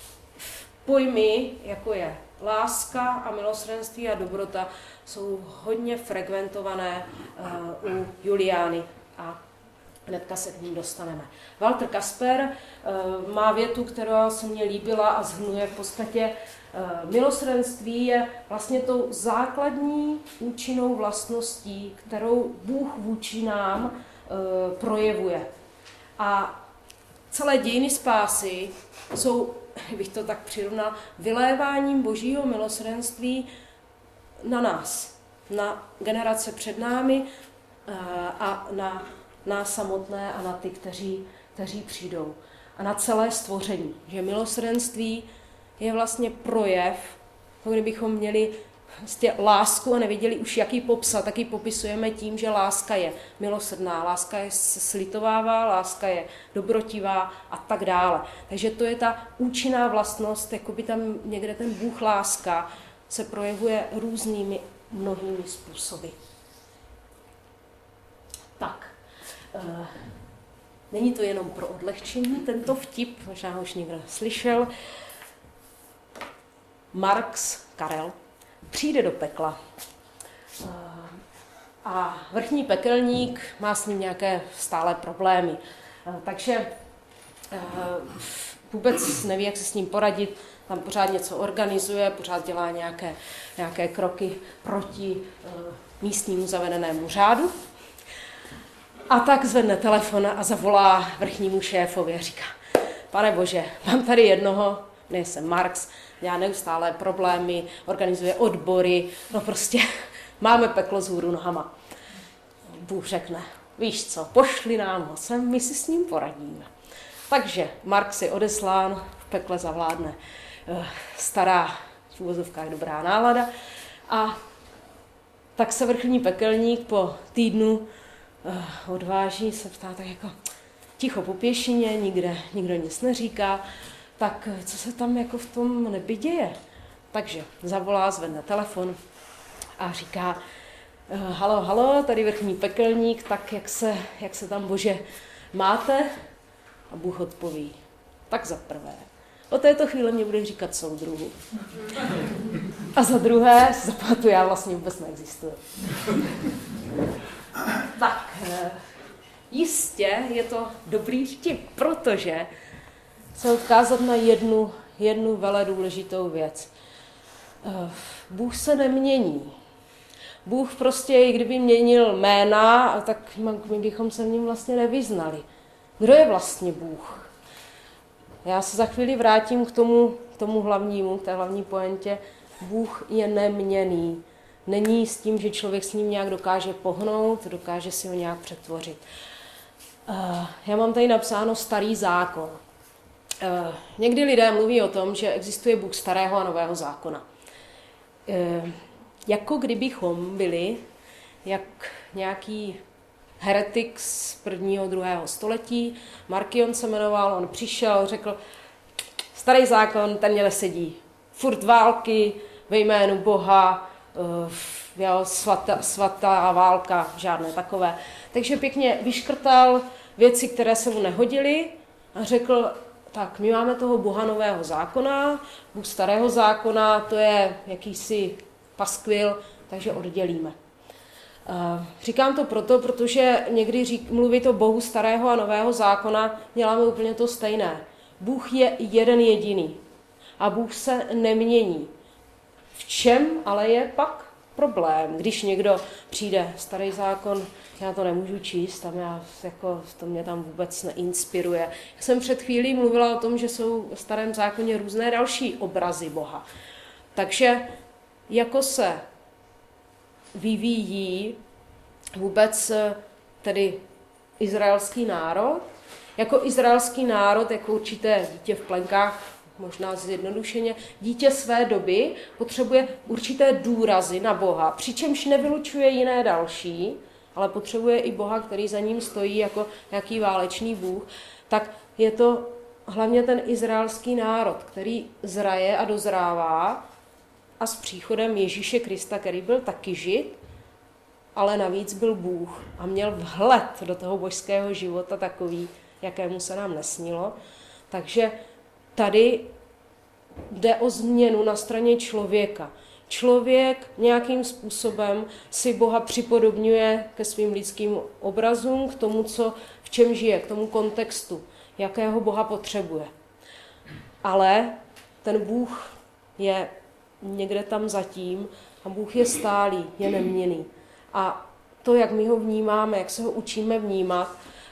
pojmy, jako je láska a milosrdenství a dobrota, jsou hodně frekventované u Juliány a hnedka se k ním dostaneme. Walter Kasper má větu, která se mně líbila a shrnuje v podstatě milosrdenství je vlastně tou základní účinnou vlastností, kterou Bůh vůči nám projevuje. A celé dějiny spásy jsou, bych to tak přirovnal, vyléváním božího milosrdenství na nás, na generace před námi a na nás samotné a na ty, kteří přijdou. A na celé stvoření. Že milosrdenství je vlastně projev, jako kdybychom měli vlastně lásku a nevěděli už, jak ji popsat, tak ji popisujeme tím, že láska je milosrdná, láska je slitovává, láska je dobrotivá a tak dále. Takže to je ta účinná vlastnost, jako by tam někde ten Bůh láska se projevuje různými mnohými způsoby. Tak. Není to jenom pro odlehčení, tento vtip, možná ho už někdo slyšel. Marx, Karel, přijde do pekla a vrchní pekelník má s ním nějaké stále problémy. Takže vůbec neví, jak se s ním poradit, tam pořád něco organizuje, pořád dělá nějaké kroky proti místnímu zavedenému řádu. A tak zvedne telefon a zavolá vrchnímu šéfovi a říká: Pane Bože, mám tady jednoho, nejsem Marx, dělá neustále problémy, organizuje odbory, no prostě máme peklo vzhůru nohama. Bůh řekne: víš co, pošli nám ho sem, my si s ním poradíme. Takže Marx je odeslán, v pekle zavládne stará, v uvozovkách dobrá nálada a tak se vrchní pekelník po týdnu odváží se ptá tak jako ticho po pěšině, nikdo nic neříká, tak co se tam jako v tom nebi děje? Takže zavolá, zvedne telefon a říká, halo, tady vrchní pekelník, tak jak se tam, Bože, máte? A Bůh odpoví, tak za prvé, od této chvíle mě bude říkat soudruhu. A za druhé, za pátu já vlastně vůbec neexistuju. Tak, jistě je to dobrý vtip, protože chci odkázat na jednu vele důležitou věc. Bůh se nemění. Bůh prostě, i kdyby měnil jména, tak my bychom se v něm vlastně nevyznali. Kdo je vlastně Bůh? Já se za chvíli vrátím k tomu hlavnímu, k té hlavní pointě. Bůh je neměnný. Není s tím, že člověk s ním nějak dokáže pohnout, dokáže si ho nějak přetvořit. Já mám tady napsáno Starý zákon. Někdy lidé mluví o tom, že existuje Bůh Starého a Nového zákona. Jako kdybychom byli jak nějaký heretik z 1. 2. století, Markion se jmenoval, on přišel, řekl, Starý zákon, ten mě nesedí. Furt války ve jménu Boha, svatá válka, žádné takové. Takže pěkně vyškrtal věci, které se mu nehodily a řekl, tak my máme toho Boha Nového zákona, Bůh Starého zákona, to je jakýsi paskvil, takže oddělíme. Říkám to proto, protože někdy mluvit o Bohu Starého a Nového zákona, děláme úplně to stejné. Bůh je jeden jediný a Bůh se nemění. V čem ale je pak problém, když někdo přijde, Starý zákon, já to nemůžu číst, to mě tam vůbec neinspiruje. Já jsem před chvílí mluvila o tom, že jsou v Starém zákoně různé další obrazy Boha. Takže jako se vyvíjí vůbec tedy izraelský národ, jako izraelský národ, jako určité dítě v plenkách, možná zjednodušeně, dítě své doby potřebuje určité důrazy na Boha, přičemž nevylučuje jiné další, ale potřebuje i Boha, který za ním stojí jako nějaký válečný Bůh, tak je to hlavně ten izraelský národ, který zraje a dozrává a s příchodem Ježíše Krista, který byl taky žid, ale navíc byl Bůh a měl vhled do toho božského života takový, jakému se nám nesnilo. Takže tady jde o změnu na straně člověka. Člověk nějakým způsobem si Boha připodobňuje ke svým lidským obrazům, k tomu, v čem žije, k tomu kontextu, jakého Boha potřebuje. Ale ten Bůh je někde tam zatím a Bůh je stálý, je neměnný. A to, jak my ho vnímáme, jak se ho učíme vnímat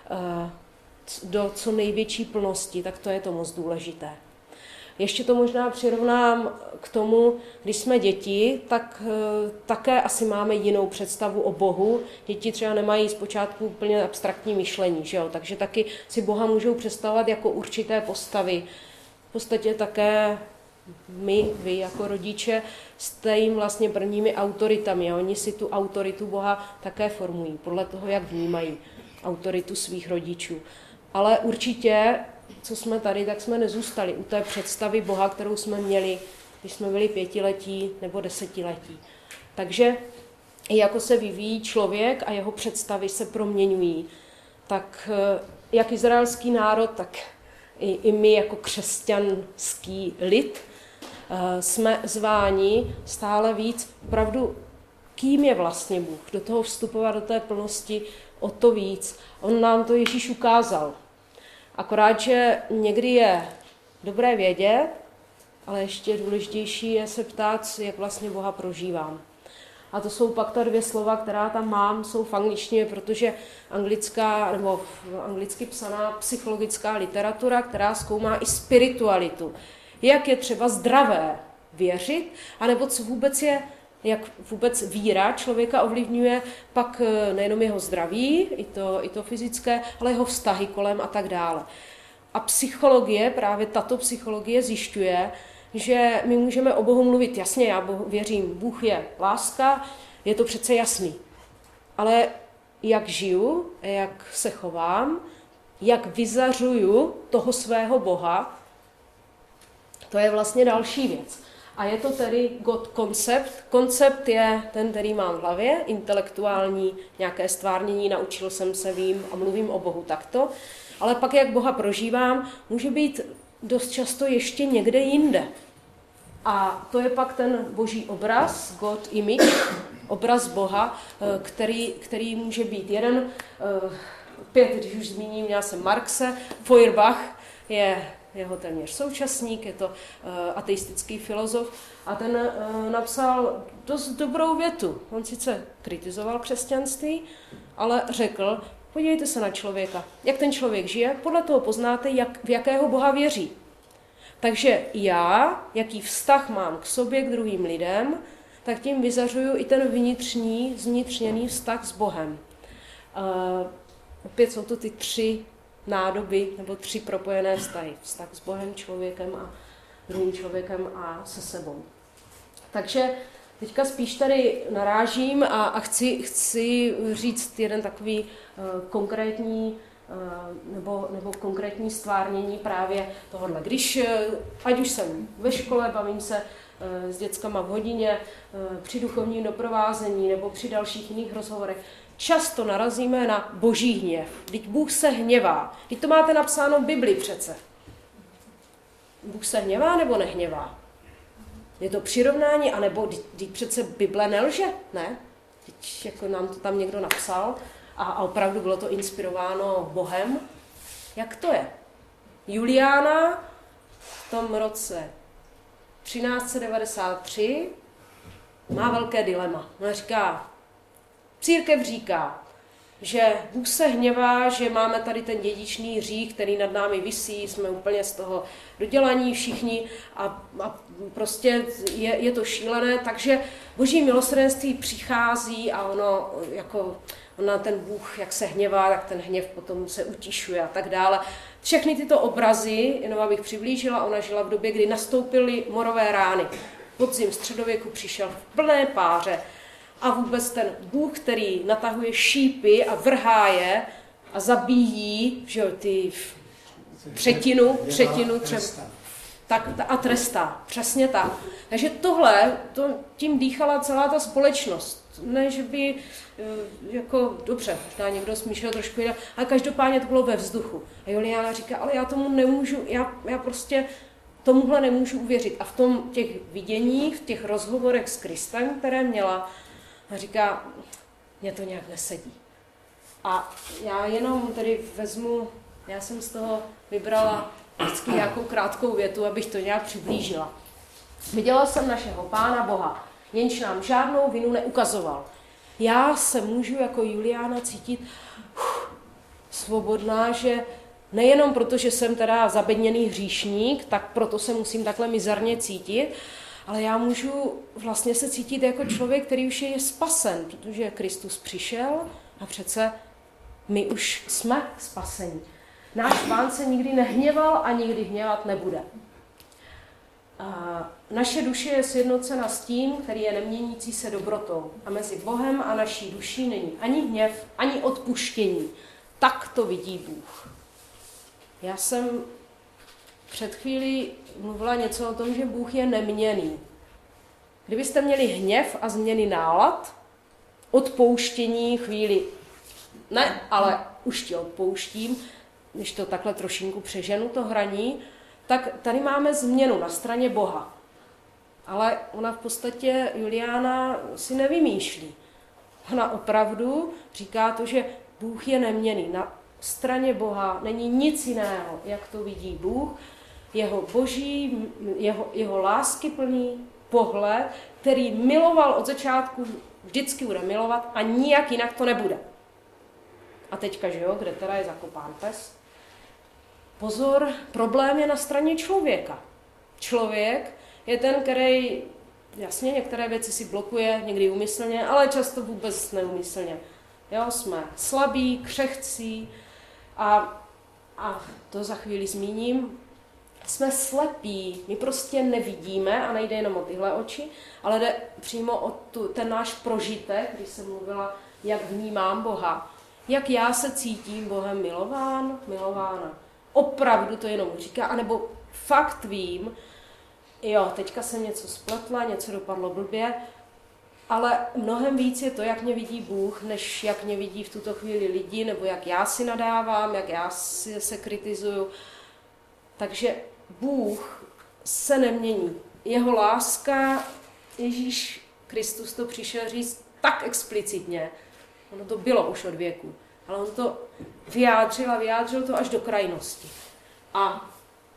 do co největší plnosti, tak to je to moc důležité. Ještě to možná přirovnám k tomu, když jsme děti, tak také asi máme jinou představu o Bohu. Děti třeba nemají zpočátku úplně abstraktní myšlení, že jo? Takže taky si Boha můžou představovat jako určité postavy. V podstatě také vy jako rodiče jste jim vlastně prvními autoritami a oni si tu autoritu Boha také formují podle toho, jak vnímají autoritu svých rodičů. Ale určitě, co jsme tady, tak jsme nezůstali u té představy Boha, kterou jsme měli, když jsme byli 5letí nebo 10letí. Takže jako se vyvíjí člověk a jeho představy se proměňují, tak jak izraelský národ, tak i my jako křesťanský lid jsme zváni stále víc opravdu, kým je vlastně Bůh, do toho vstupovat, do té plnosti o to víc. On nám to Ježíš ukázal. Akorát, že někdy je dobré vědět, ale ještě důležitější je se ptát, jak vlastně Boha prožívám. A to jsou pak ta 2 slova, která tam mám, jsou v angličtině, protože anglická nebo anglicky psaná psychologická literatura, která zkoumá i spiritualitu. Jak je třeba zdravé věřit, anebo co vůbec je, jak vůbec víra člověka ovlivňuje pak nejenom jeho zdraví, i to fyzické, ale jeho vztahy kolem a tak dále. A psychologie, právě tato psychologie zjišťuje, že my můžeme o Bohu mluvit jasně, já věřím, Bůh je láska, je to přece jasný. Ale jak žiju, jak se chovám, jak vyzařuju toho svého Boha, to je vlastně další věc. A je to tedy God koncept. Koncept je ten, který mám v hlavě, intelektuální nějaké stvárnění, naučil jsem se, vím a mluvím o Bohu takto. Ale pak, jak Boha prožívám, může být dost často ještě někde jinde. A to je pak ten boží obraz, God image, obraz Boha, který může být jeden, opět, když už zmíním, já jsem Marxe, Feuerbach je jeho téměř současník, je to ateistický filozof a ten napsal dost dobrou větu. On sice kritizoval křesťanství, ale řekl, podívejte se na člověka, jak ten člověk žije, podle toho poznáte, v jakého Boha věří. Takže já, jaký vztah mám k sobě, k druhým lidem, tak tím vyzařuju i ten vnitřní, zvnitřněný vztah s Bohem. Opět jsou to ty 3 nádoby nebo 3 propojené vztahy. Vztah s Bohem, člověkem a druhým člověkem a se sebou. Takže teďka spíš tady narážím a chci říct jeden takový konkrétní nebo konkrétní stvárnění právě tohohle. Když, ať už jsem ve škole, bavím se s dětskama v hodině, při duchovním doprovázení nebo při dalších jiných rozhovorech, často narazíme na boží hněv. Vždyť Bůh se hněvá. Vždyť to máte napsáno v Bibli přece. Bůh se hněvá nebo nehněvá? Je to přirovnání, anebo vždyť přece Bible nelže, ne? Vždyť jako nám to tam někdo napsal a opravdu bylo to inspirováno Bohem. Jak to je? Juliána v tom roce 1393 má velké dilema. Ona říká, církev říká, že Bůh se hněvá, že máme tady ten dědičný hřích, který nad námi visí, jsme úplně z toho dodělaní všichni a prostě je to šílené, takže boží milosrdenství přichází a ona ten Bůh, jak se hněvá, tak ten hněv potom se utišuje a tak dále. Všechny tyto obrazy, jenom abych přiblížila, ona žila v době, kdy nastoupily morové rány. Podzim středověku přišel v plné páře a vůbec ten Bůh, který natahuje šípy a vrhá je a zabíjí, že jo, ty třetinu třeba. Tak a trestá, přesně tak. Takže tím dýchala celá ta společnost. Ne, že by, jako, dobře, možná někdo smýšlel trošku jinak, ale každopádně to bylo ve vzduchu. A Juliána říká, ale já tomu nemůžu, já prostě tomuhle nemůžu uvěřit. A v těch viděních, v těch rozhovorech s Kristem, které měla, a říká, mně to nějak nesedí. A já jenom tedy já jsem z toho vybrala vždycky nějakou krátkou větu, abych to nějak přiblížila. Viděla jsem našeho Pána Boha, jenž nám žádnou vinu neukazoval. Já se můžu jako Juliána cítit svobodná, že nejenom proto, že jsem teda zabedněný hříšník, tak proto se musím takhle mizerně cítit, ale já můžu vlastně se cítit jako člověk, který už je spasen, protože Kristus přišel a přece my už jsme spaseni. Náš Pán se nikdy nehněval a nikdy hněvat nebude. A naše duše je sjednocena s tím, který je neměnící se dobrotou. A mezi Bohem a naší duší není ani hněv, ani odpuštění. Tak to vidí Bůh. Já jsem před chvílí mluvila něco o tom, že Bůh je neměnný. Kdybyste měli hněv a změny nálad, odpouštění chvíli, ne, ale už ti odpouštím, když to takhle trošinku přeženu, to hraní, tak tady máme změnu na straně Boha. Ale ona v podstatě, Juliána, si nevymýšlí. Ona opravdu říká to, že Bůh je neměnný. Na straně Boha není nic jiného, jak to vidí Bůh. Jeho boží, jeho láskyplný pohled, který miloval od začátku, vždycky bude milovat a nijak jinak to nebude. A teďka, že jo, kde teda je zakopán pes? Pozor, problém je na straně člověka. Člověk je ten, který, jasně, některé věci si blokuje, někdy úmyslně, ale často vůbec neúmyslně. Jo, jsme slabí, křehcí a to za chvíli zmíním. Jsme slepí, my prostě nevidíme a nejde jenom o tyhle oči, ale jde přímo o ten náš prožitek, když jsem mluvila, jak vnímám Boha. Jak já se cítím Bohem milována. Opravdu to jenom říká, anebo fakt vím, jo, teďka jsem něco spletla, něco dopadlo blbě, ale mnohem víc je to, jak mě vidí Bůh, než jak mě vidí v tuto chvíli lidi, nebo jak já si nadávám, jak já se kritizuju. Takže Bůh se nemění. Jeho láska, Ježíš Kristus to přišel říct tak explicitně. Ono to bylo už od věku, ale on to vyjádřil a vyjádřil to až do krajnosti. A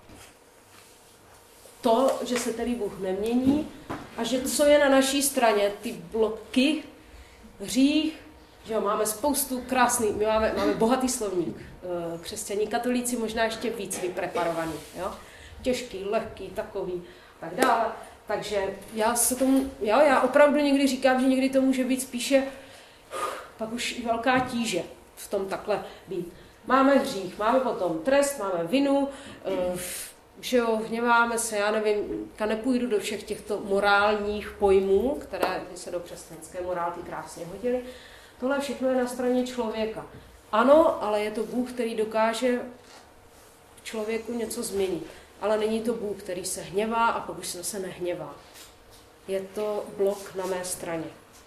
to, že se tedy Bůh nemění a že co je na naší straně, ty bloky, hřích, že jo, máme spoustu krásných, my máme bohatý slovník, křesťaní, katolíci možná ještě víc vypreparovaný, jo? Těžký, lehký, takový, tak dále. Takže já opravdu někdy říkám, že někdy to může být spíše pak už velká tíže v tom takhle být. Máme hřích, máme potom trest, máme vinu, že jo, hněváme se, já nevím, nepůjdu do všech těchto morálních pojmů, které se do křesťanské morálky krásně hodily. Tohle všechno je na straně člověka. Ano, ale je to Bůh, který dokáže v člověku něco změnit. Ale není to Bůh, který se hněvá a pak už se zase nehněvá. Je to blok na mé straně.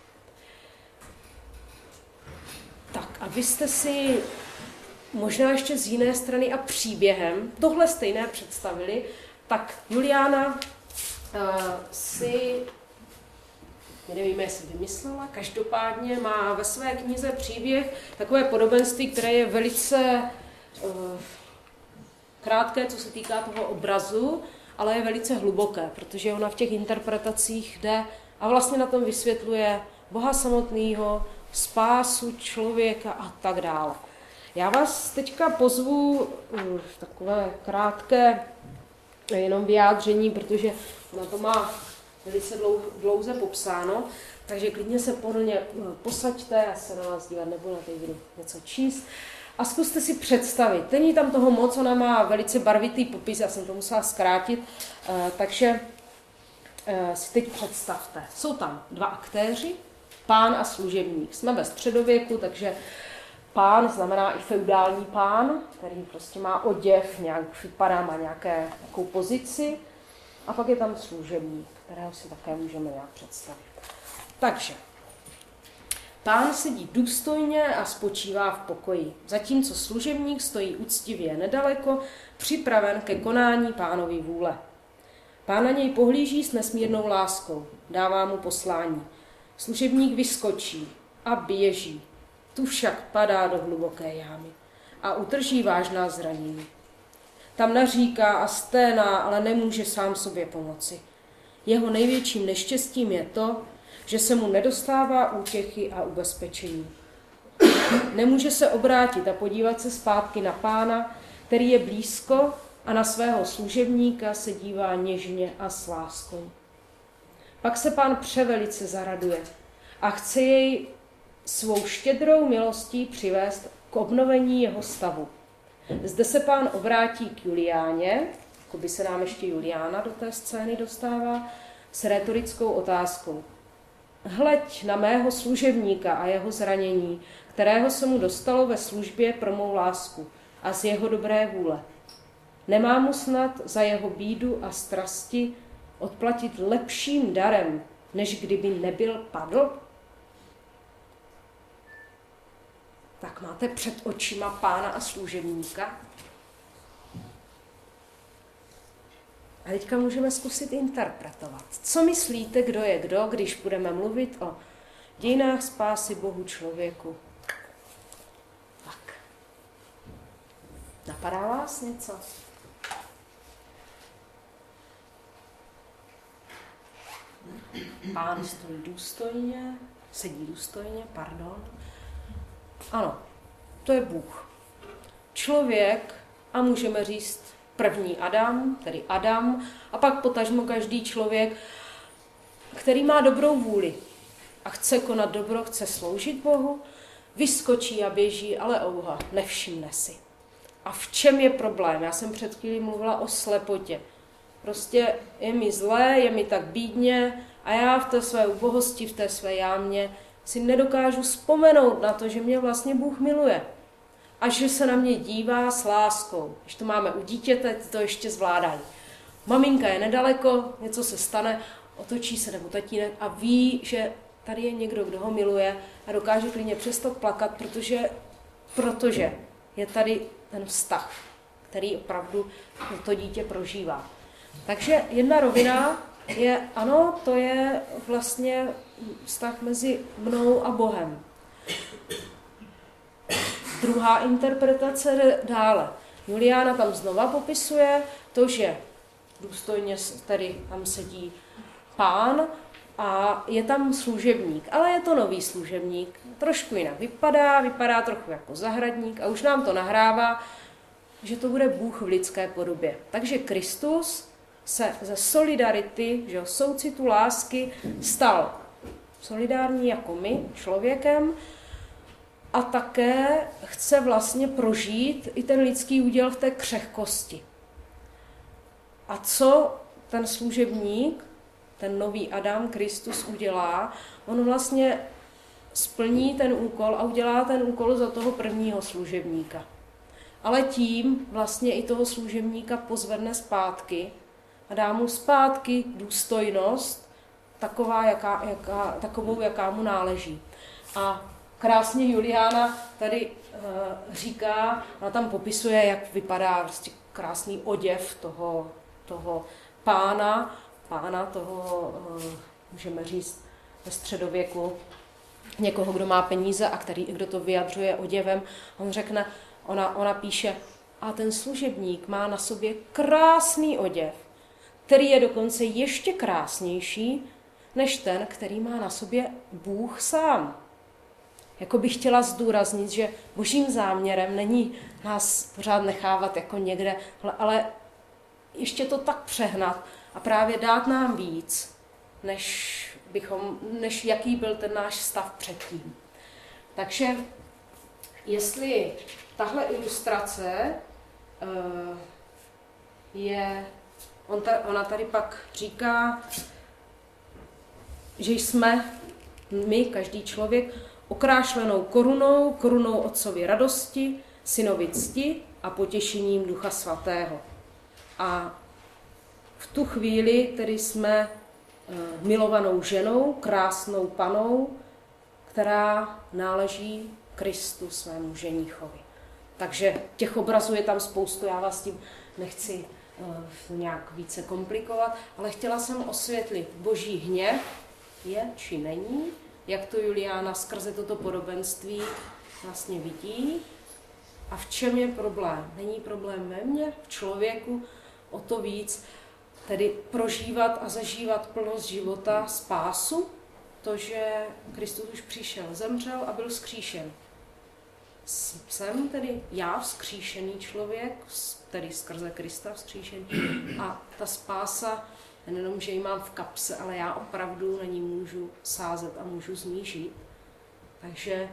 Tak a vy jste si možná ještě z jiné strany a příběhem tohle stejné představili, tak Juliana si, nevíme, jestli vymyslela, každopádně má ve své knize příběh takové podobenství, které je velice krátké, co se týká toho obrazu, ale je velice hluboké, protože ona v těch interpretacích jde a vlastně na tom vysvětluje Boha samotného, spásu člověka a tak dále. Já vás teďka pozvu v takové krátké jenom vyjádření, protože ona to má velice dlouze popsáno, takže klidně se pohodlně posaďte, já se na vás dívat nebudu, na teď budu něco číst. A zkuste si představit, není tam toho moc, ona má velice barvitý popis, já jsem to musela zkrátit, takže si teď představte. Jsou tam dva aktéři, pán a služebník. Jsme ve středověku, takže pán znamená i feudální pán, který prostě má oděv, nějak vypadá, má nějakou pozici. A pak je tam služebník, kterého si také můžeme nějak představit. Takže pán sedí důstojně a spočívá v pokoji, zatímco služebník stojí úctivě nedaleko, připraven ke konání pánovy vůle. Pán na něj pohlíží s nesmírnou láskou, dává mu poslání. Služebník vyskočí a běží, tu však padá do hluboké jámy a utrží vážná zranění. Tam naříká a sténá, ale nemůže sám sobě pomoci. Jeho největším neštěstím je to, že se mu nedostává útěchy a ubezpečení. Nemůže se obrátit a podívat se zpátky na pána, který je blízko a na svého služebníka se dívá něžně a s láskou. Pak se pán převelice zaraduje a chce jej svou štědrou milostí přivést k obnovení jeho stavu. Zde se pán obrátí k Juliáně, jako by se nám ještě Juliána do té scény dostává, s retorickou otázkou. Hleď na mého služebníka a jeho zranění, kterého se mu dostalo ve službě pro mou lásku a z jeho dobré vůle. Nemá mu snad za jeho bídu a strasti odplatit lepším darem, než kdyby nebyl padl? Tak máte před očima pána a služebníka. A teďka můžeme zkusit interpretovat. Co myslíte, kdo je kdo, když budeme mluvit o dějinách spásy Bohu člověku? Tak. Napadá vás něco? Pán stojí důstojně, sedí důstojně, pardon. Ano, to je Bůh. Člověk, a můžeme říct první Adam, tedy Adam, a pak potažmo každý člověk, který má dobrou vůli a chce konat dobro, chce sloužit Bohu, vyskočí a běží, ale ouha, nevšimne si. A v čem je problém? Já jsem před chvílí mluvila o slepotě. Prostě je mi zlé, je mi tak bídně a já v té své ubohosti, v té své jámě si nedokážu vzpomenout na to, že mě vlastně Bůh miluje a že se na mě dívá s láskou. Když to máme u dítěte, to ještě zvládají. Maminka je nedaleko, něco se stane, otočí se nebo tatínek a ví, že tady je někdo, kdo ho miluje a dokáže klidně přestat plakat, protože je tady ten vztah, který opravdu to dítě prožívá. Takže jedna rovina je, ano, to je vlastně vztah mezi mnou a Bohem. Druhá interpretace jde dále. Juliána tam znova popisuje to, že důstojně tady tam sedí pán a je tam služebník, ale je to nový služebník. Trošku jinak vypadá trochu jako zahradník a už nám to nahrává, že to bude Bůh v lidské podobě. Takže Kristus se ze solidarity, že soucitu lásky stal solidární jako my, člověkem, a také chce vlastně prožít i ten lidský úděl v té křehkosti. A co ten služebník, ten nový Adam, Kristus udělá? On vlastně splní ten úkol a udělá ten úkol za toho prvního služebníka. Ale tím vlastně i toho služebníka pozvedne zpátky a dá mu zpátky důstojnost, takovou, jaká mu náleží. A krásně Juliána tady říká, ona tam popisuje, jak vypadá prostě krásný oděv toho pána toho, můžeme říct, ve středověku, někoho, kdo má peníze a kdo to vyjadřuje oděvem. On řekne, ona píše, a ten služebník má na sobě krásný oděv, který je dokonce ještě krásnější, než ten, který má na sobě Bůh sám. Jako bych chtěla zdůraznit, že božím záměrem není nás pořád nechávat jako někde, ale ještě to tak přehnat a právě dát nám víc, než jaký byl ten náš stav předtím. Takže jestli tahle ilustrace ona tady pak říká, že jsme my, každý člověk, okrášlenou korunou otcovy radosti, synovi cti a potěšením Ducha Svatého. A v tu chvíli tedy jsme milovanou ženou, krásnou panou, která náleží Kristu, svému ženíchovi. Takže těch obrazů je tam spoustu, já vás tím nechci nějak více komplikovat, ale chtěla jsem osvětlit boží hněv, je či není, jak to Juliána skrze toto podobenství vlastně vidí a v čem je problém. Není problém ve mně, v člověku, o to víc, tedy prožívat a zažívat plnost života, spásu, to, že Kristus už přišel, zemřel a byl vzkříšen. Jsem tedy já vzkříšený člověk, tedy skrze Krista vzkříšený, a ta spása, nejenom, že ji mám v kapse, ale já opravdu na ní můžu sázet a můžu z ní žít. Takže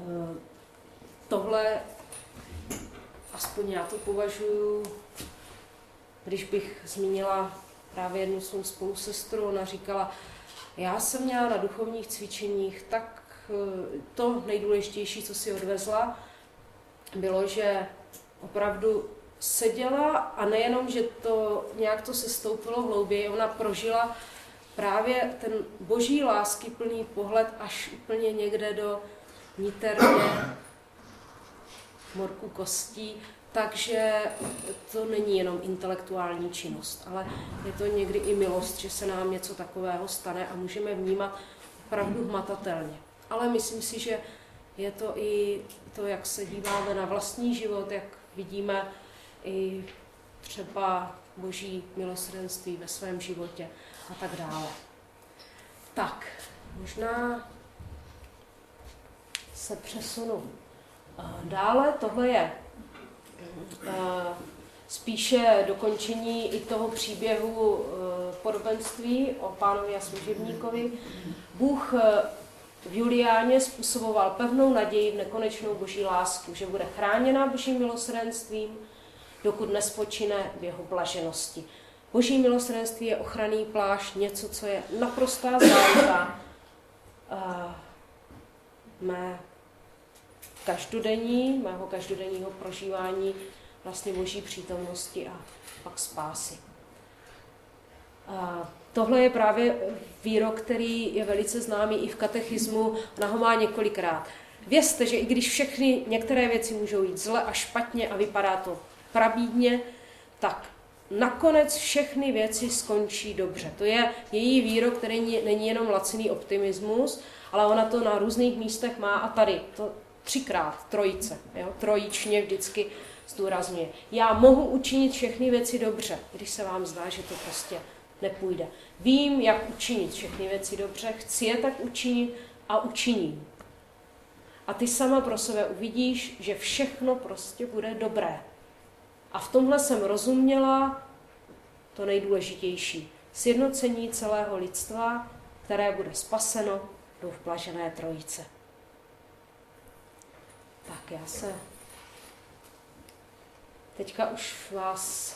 tohle, aspoň já to považuji, když bych zmínila právě jednu svou spolusestru, ona říkala, já jsem měla na duchovních cvičeních, tak to nejdůležitější, co si odvezla, bylo, že opravdu seděla a nejenom, že to nějak to sestoupilo hlouběji, ona prožila právě ten boží láskyplný pohled až úplně někde do niterně morku kostí, takže to není jenom intelektuální činnost, ale je to někdy i milost, že se nám něco takového stane a můžeme vnímat opravdu hmatatelně. Ale myslím si, že je to i to, jak se díváme na vlastní život, jak vidíme i třeba boží milosrdenství ve svém životě a tak dále. Tak, možná se přesunu dále. Tohle je spíše dokončení i toho příběhu podobenství o pánovi a služebníkovi. Bůh v Juliáně způsoboval pevnou naději v nekonečnou boží lásku, že bude chráněna božím milosrdenstvím, dokud nespočine v jeho blaženosti. Boží milosrdenství je ochranný plášť, něco, co je naprostá záruka mého každodenního prožívání vlastně boží přítomnosti a pak spásy. Tohle je právě výrok, který je velice známý i v katechismu, ona ho má několikrát. Vězte, že i když některé věci můžou jít zle a špatně a vypadá to prabídně, tak nakonec všechny věci skončí dobře. To je její výrok, který není jenom laciný optimismus, ale ona to na různých místech má a tady to 3krát, trojice, jo? Trojičně vždycky zdůrazňuje. Já mohu učinit všechny věci dobře, když se vám zdá, že to prostě nepůjde. Vím, jak učinit všechny věci dobře, chci je tak učinit a učiním. A ty sama pro sebe uvidíš, že všechno prostě bude dobré. A v tomhle jsem rozuměla to nejdůležitější. Sjednocení celého lidstva, které bude spaseno do blažené trojice. Tak já se teďka už vás,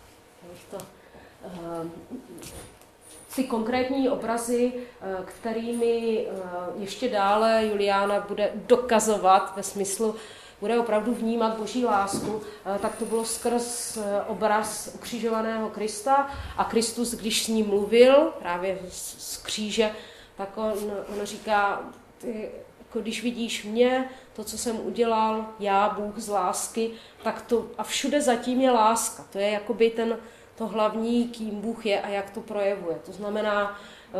ty konkrétní obrazy, kterými ještě dále Juliána bude dokazovat ve smyslu, bude opravdu vnímat Boží lásku, tak to bylo skrz obraz ukřižovaného Krista a Kristus, když s ním mluvil, právě z kříže, tak on říká, ty, jako když vidíš mě, to, co jsem udělal, já, Bůh z lásky, tak to, a všude zatím je láska. To je jakoby to hlavní, kým Bůh je a jak to projevuje. To znamená,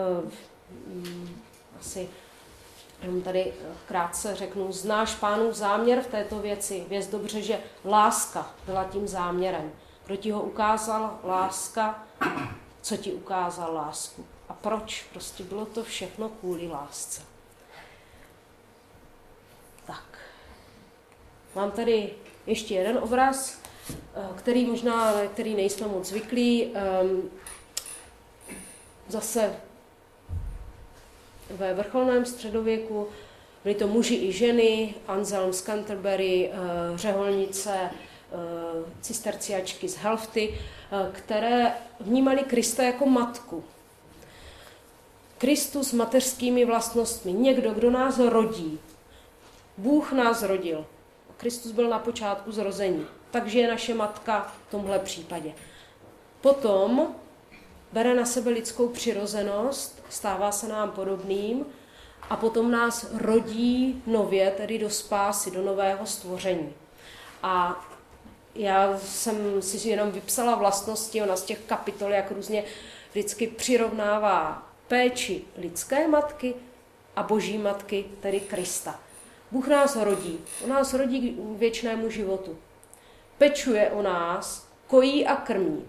asi tady krátce řeknu, znáš Pánův záměr v této věci. Věz dobře, že láska byla tím záměrem. Kdo ti ho ukázal? Láska. Co ti ukázal lásku? A proč? Prostě bylo to všechno kvůli lásce. Tak. Mám tady ještě jeden obraz, který nejsme moc zvyklí. Zase ve vrcholném středověku byli to muži i ženy, Anselm z Canterbury, řeholnice, cisterciačky z Helfty, které vnímali Krista jako matku. Kristus s mateřskými vlastnostmi, někdo, kdo nás rodí. Bůh nás rodil. Kristus byl na počátku zrození, takže je naše matka v tomhle případě. Potom bere na sebe lidskou přirozenost, stává se nám podobným a potom nás rodí nově, tedy do spásy, do nového stvoření. A já jsem si jenom vypsala vlastnosti, ona z těch kapitol, jak různě vždycky přirovnává péči lidské matky a Boží matky, tedy Krista. Bůh nás rodí, on nás rodí k věčnému životu. Pečuje o nás, kojí a krmí.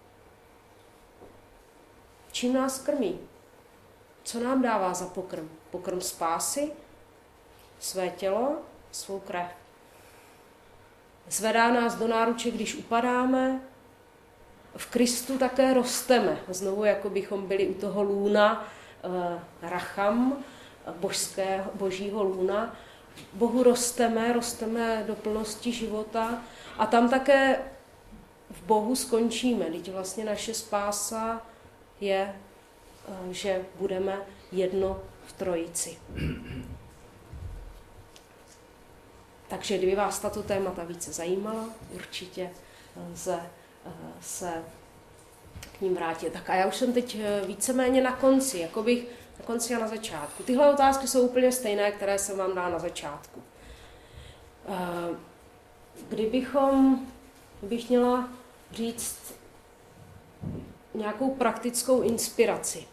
Čím nás krmí? Co nám dává za pokrm? Pokrm spásy, své tělo, svou krev. Zvedá nás do náruče, když upadáme. V Kristu také rosteme. Znovu, jako bychom byli u toho lůna, racham, božího lůna. Bohu rosteme do plnosti života a tam také v Bohu skončíme. Vždyť vlastně naše spása je, že budeme jedno v trojici. Takže kdyby vás tato témata více zajímala, určitě lze se k ním vrátit. Tak a já už jsem teď víceméně na konci, na konci a na začátku. Tyhle otázky jsou úplně stejné, které jsem vám dala na začátku. Kdybych měla říct nějakou praktickou inspiraci.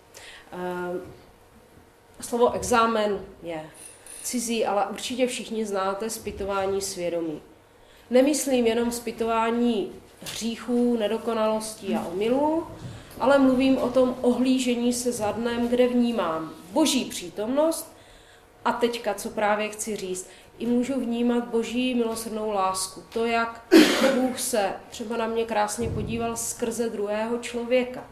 Slovo examen je cizí, ale určitě všichni znáte zpytování svědomí. Nemyslím jenom zpytování hříchů, nedokonalostí a omylů, ale mluvím o tom ohlížení se za dnem, kde vnímám Boží přítomnost a teďka, co právě chci říct, i můžu vnímat Boží milosrdnou lásku. To, jak Bůh se třeba na mě krásně podíval skrze druhého člověka.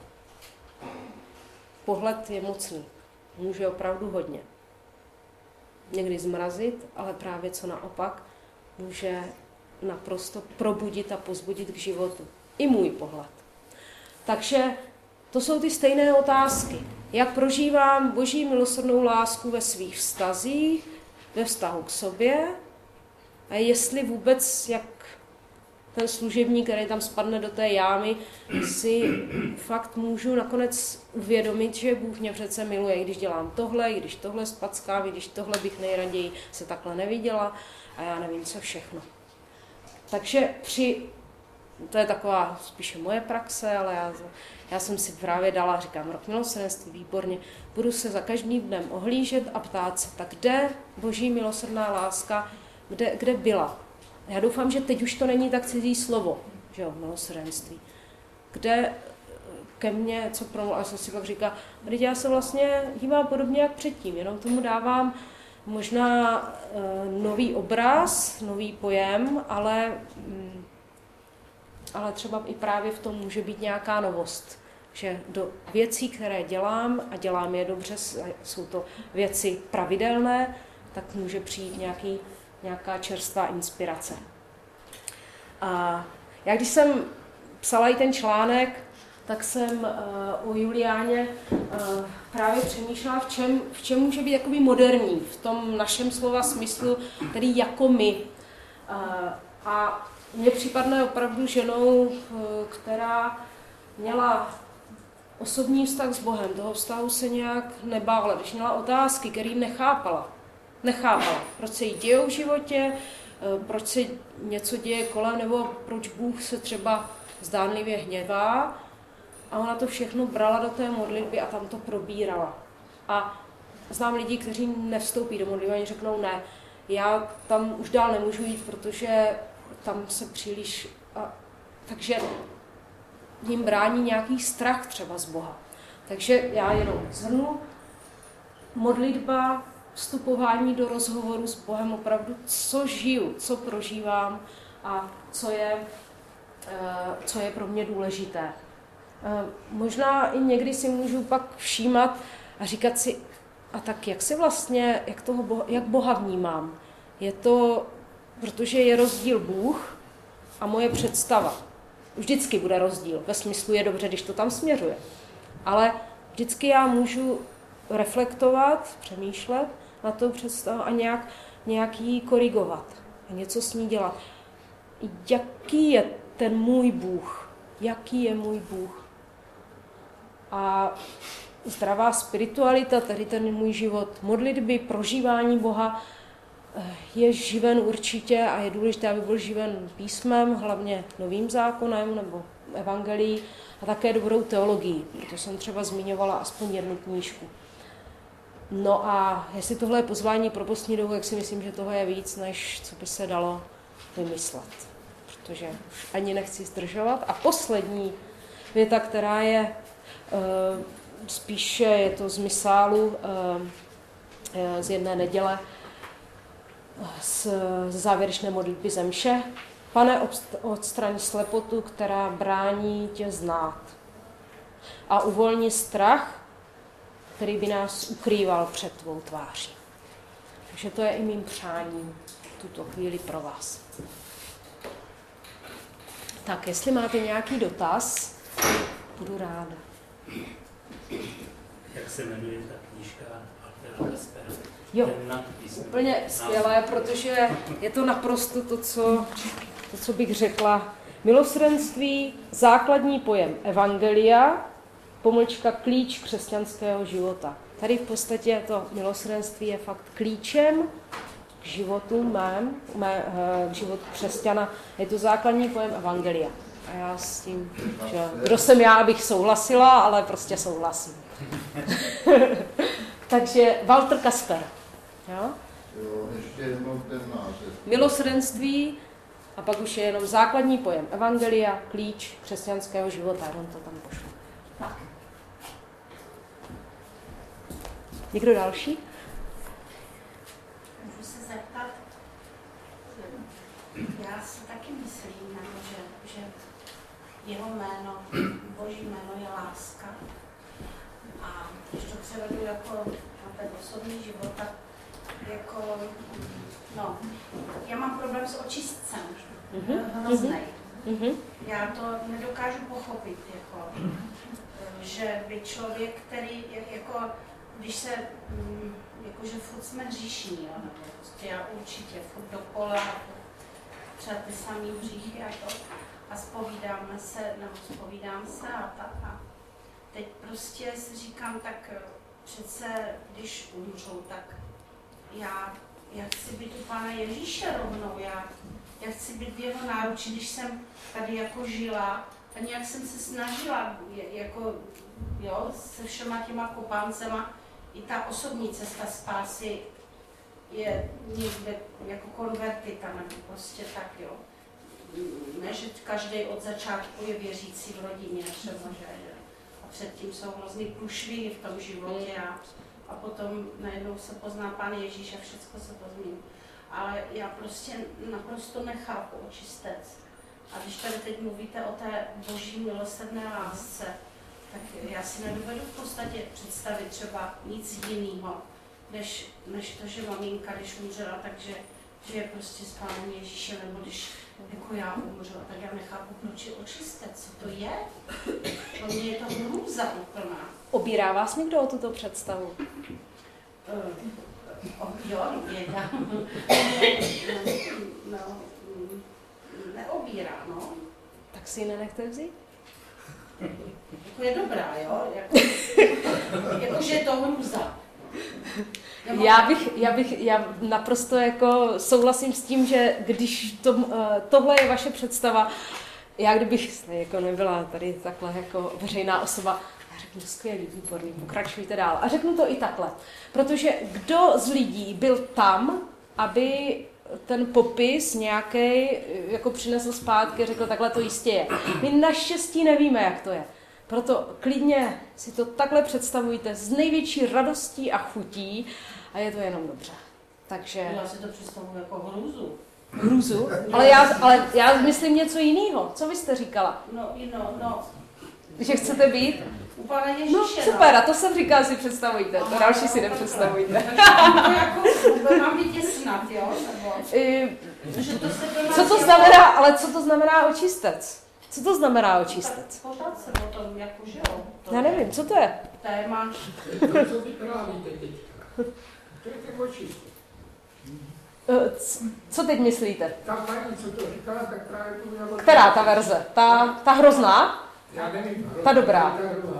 Pohled je mocný. Může opravdu hodně. Někdy zmrazit, ale právě co naopak, může naprosto probudit a pozbudit k životu. I můj pohled. Takže to jsou ty stejné otázky. Jak prožívám Boží milosrdnou lásku ve svých vztazích, ve vztahu k sobě a jestli vůbec, jak ten služebník, který tam spadne do té jámy, si fakt můžu nakonec uvědomit, že Bůh mě přece miluje, i když dělám tohle, i když tohle spackám, i když tohle bych nejraději se takhle neviděla a já nevím, co všechno. Takže to je taková spíše moje praxe, ale já jsem si právě dala, říkám, rok milosrdenství, výborně, budu se za každým dnem ohlížet a ptát se, tak kde boží milosrdná láska, kde byla? Já doufám, že teď už to není tak cizí slovo, že jo, milosrdenství. Kde ke mně, co promluvila, a jsem si pak říkala, teď já se vlastně dívám podobně jak předtím, jenom tomu dávám možná nový obraz, nový pojem, ale třeba i právě v tom může být nějaká novost, že do věcí, které dělám a dělám je dobře, jsou to věci pravidelné, tak může přijít nějaká čerstvá inspirace. A já když jsem psala i ten článek, tak jsem o Juliáně právě přemýšlela, v čem může být jakoby moderní, v tom našem slova smyslu, tedy jako my. A mně připadne opravdu ženou, která měla osobní vztah s Bohem, toho vztahu se nějak nebála, když měla otázky, které nechápala, proč se jí dějou v životě, proč se něco děje kolem, nebo proč Bůh se třeba zdánlivě hněvá. A ona to všechno brala do té modlitby a tam to probírala. A znám lidi, kteří nevstoupí do modlitby, oni řeknou ne, já tam už dál nemůžu jít, protože tam se příliš... takže jim brání nějaký strach třeba z Boha. Takže já jenom zhrnu. Modlitba, vstupování do rozhovoru s Bohem opravdu, co žiju, co prožívám a co je pro mě důležité. Možná i někdy si můžu pak všímat a říkat si, a tak jak si vlastně, jak Boha vnímám. Je to, protože je rozdíl Bůh a moje představa. Vždycky bude rozdíl, ve smyslu je dobře, když to tam směřuje. Ale vždycky já můžu reflektovat, přemýšlet na to představu a nějak ji korigovat a něco s ní dělat. Jaký je ten můj Bůh? Jaký je můj Bůh? A zdravá spiritualita, tedy ten můj život modlitby, prožívání Boha, je živen určitě a je důležité, aby byl živen písmem, hlavně novým zákonem nebo evangelií a také dobrou teologií, protože jsem třeba zmiňovala aspoň jednu knížku. No a jestli tohle je pozvání pro postní dobu, tak si myslím, že toho je víc, než co by se dalo vymyslet. Protože už ani nechci zdržovat. A poslední věta, která je spíše, je to z misálu z jedné neděle, z závěrečné modlitby ze mše. Pane, odstraň slepotu, která brání tě znát. A uvolni strach, který by nás ukrýval před tvou tváří. Takže to je i mým přáním tuto chvíli pro vás. Tak, jestli máte nějaký dotaz, budu ráda. Jak se jmenuje ta knížka Waltera Kaspera? Jo, úplně skvělé, protože je to naprosto to, co bych řekla. Milosrdenství, základní pojem evangelia, -- klíč křesťanského života. Tady v podstatě to milosrdenství je fakt klíčem k životu k životu křesťana. Je to základní pojem evangelia. A já s tím, že kdo jsem já, abych souhlasila, ale prostě souhlasím. Takže Walter Kasper. Jo? Jo, ještě jednou ten název. Milosrdenství a pak už je jenom základní pojem evangelia, klíč křesťanského života. Jenom to tam pošlu. Tak. Někdo další? Můžu se zeptat? Já si taky myslím, že jeho jméno, Boží jméno je láska. A když to převedu jako na ten osobní život, tak jako, no, já mám problém s očistcem, hroznej. Já to nedokážu pochopit, jako, že by člověk, který, jako, když se, jakože furt jsme hříšní, jo, nebo prostě já určitě furt dokola, třeba ty samý hříchy a to. A zpovídám se a tak. A teď prostě si říkám, tak přece, když umřou, tak já chci být u Pána Ježíše rovnou, já chci být v jeho náručí, když jsem tady jako žila a nějak jsem se snažila, jako, jo, se všema těma kopáncema, i ta osobní cesta spásy je někde jako konvertita, nebo prostě tak, jo. Ne, že každý od začátku je věřící v rodině třeba, že a předtím jsou hrozný průšvihy v tom životě a potom najednou se pozná Pán Ježíš a všechno se to změní. Ale já prostě naprosto nechápu očistec. A když tady teď mluvíte o té boží milosrdné lásce, tak já si nedovedu v podstatě představit třeba nic jiného, než to, že maminka, když umřela, takže že je prostě s Pánem Ježíšem, nebo když jako já umřu, tak já nechápu, proč je očistec, co to je? Pro mě je to hrůza úplná. Obírá vás někdo o tuto představu? Jo, věda. Neobírá, no. Tak si ji nenechte vzít? Jako je dobrá, jo? Jakože je to hrůza. Já naprosto jako souhlasím s tím, že když tohle je vaše představa, já kdybych jako nebyla tady takhle jako veřejná osoba, já řeknu skvělý, výborný, pokračujte dál. A řeknu to i takhle, protože kdo z lidí byl tam, aby ten popis nějaký jako přinesl zpátky a řekl, takhle to jistě je. My naštěstí nevíme, jak to je. Proto klidně si to takhle představujte s největší radostí a chutí a je to jenom dobře. Takže... Já si to představuji jako hrůzu. Hrůzu? Ale já myslím něco jiného. Co vy jste říkala? No. Že chcete být? U Pána Ježíše. No super, a to jsem říkala, si představujte. To další si nepředstavujte. Jako, mám být snad, jo? Co to znamená, ale co to znamená očistec? Co to znamená očistec? Pořád se o tom, jako žijou. Já nevím, co to je? Téma. To, co vyprávíte teďka. To je ten očistec. Co teď myslíte? Ta paní, co to říkala, tak právě to měla... Která ta verze? Ta hrozná? Já nevím. Ta dobrá.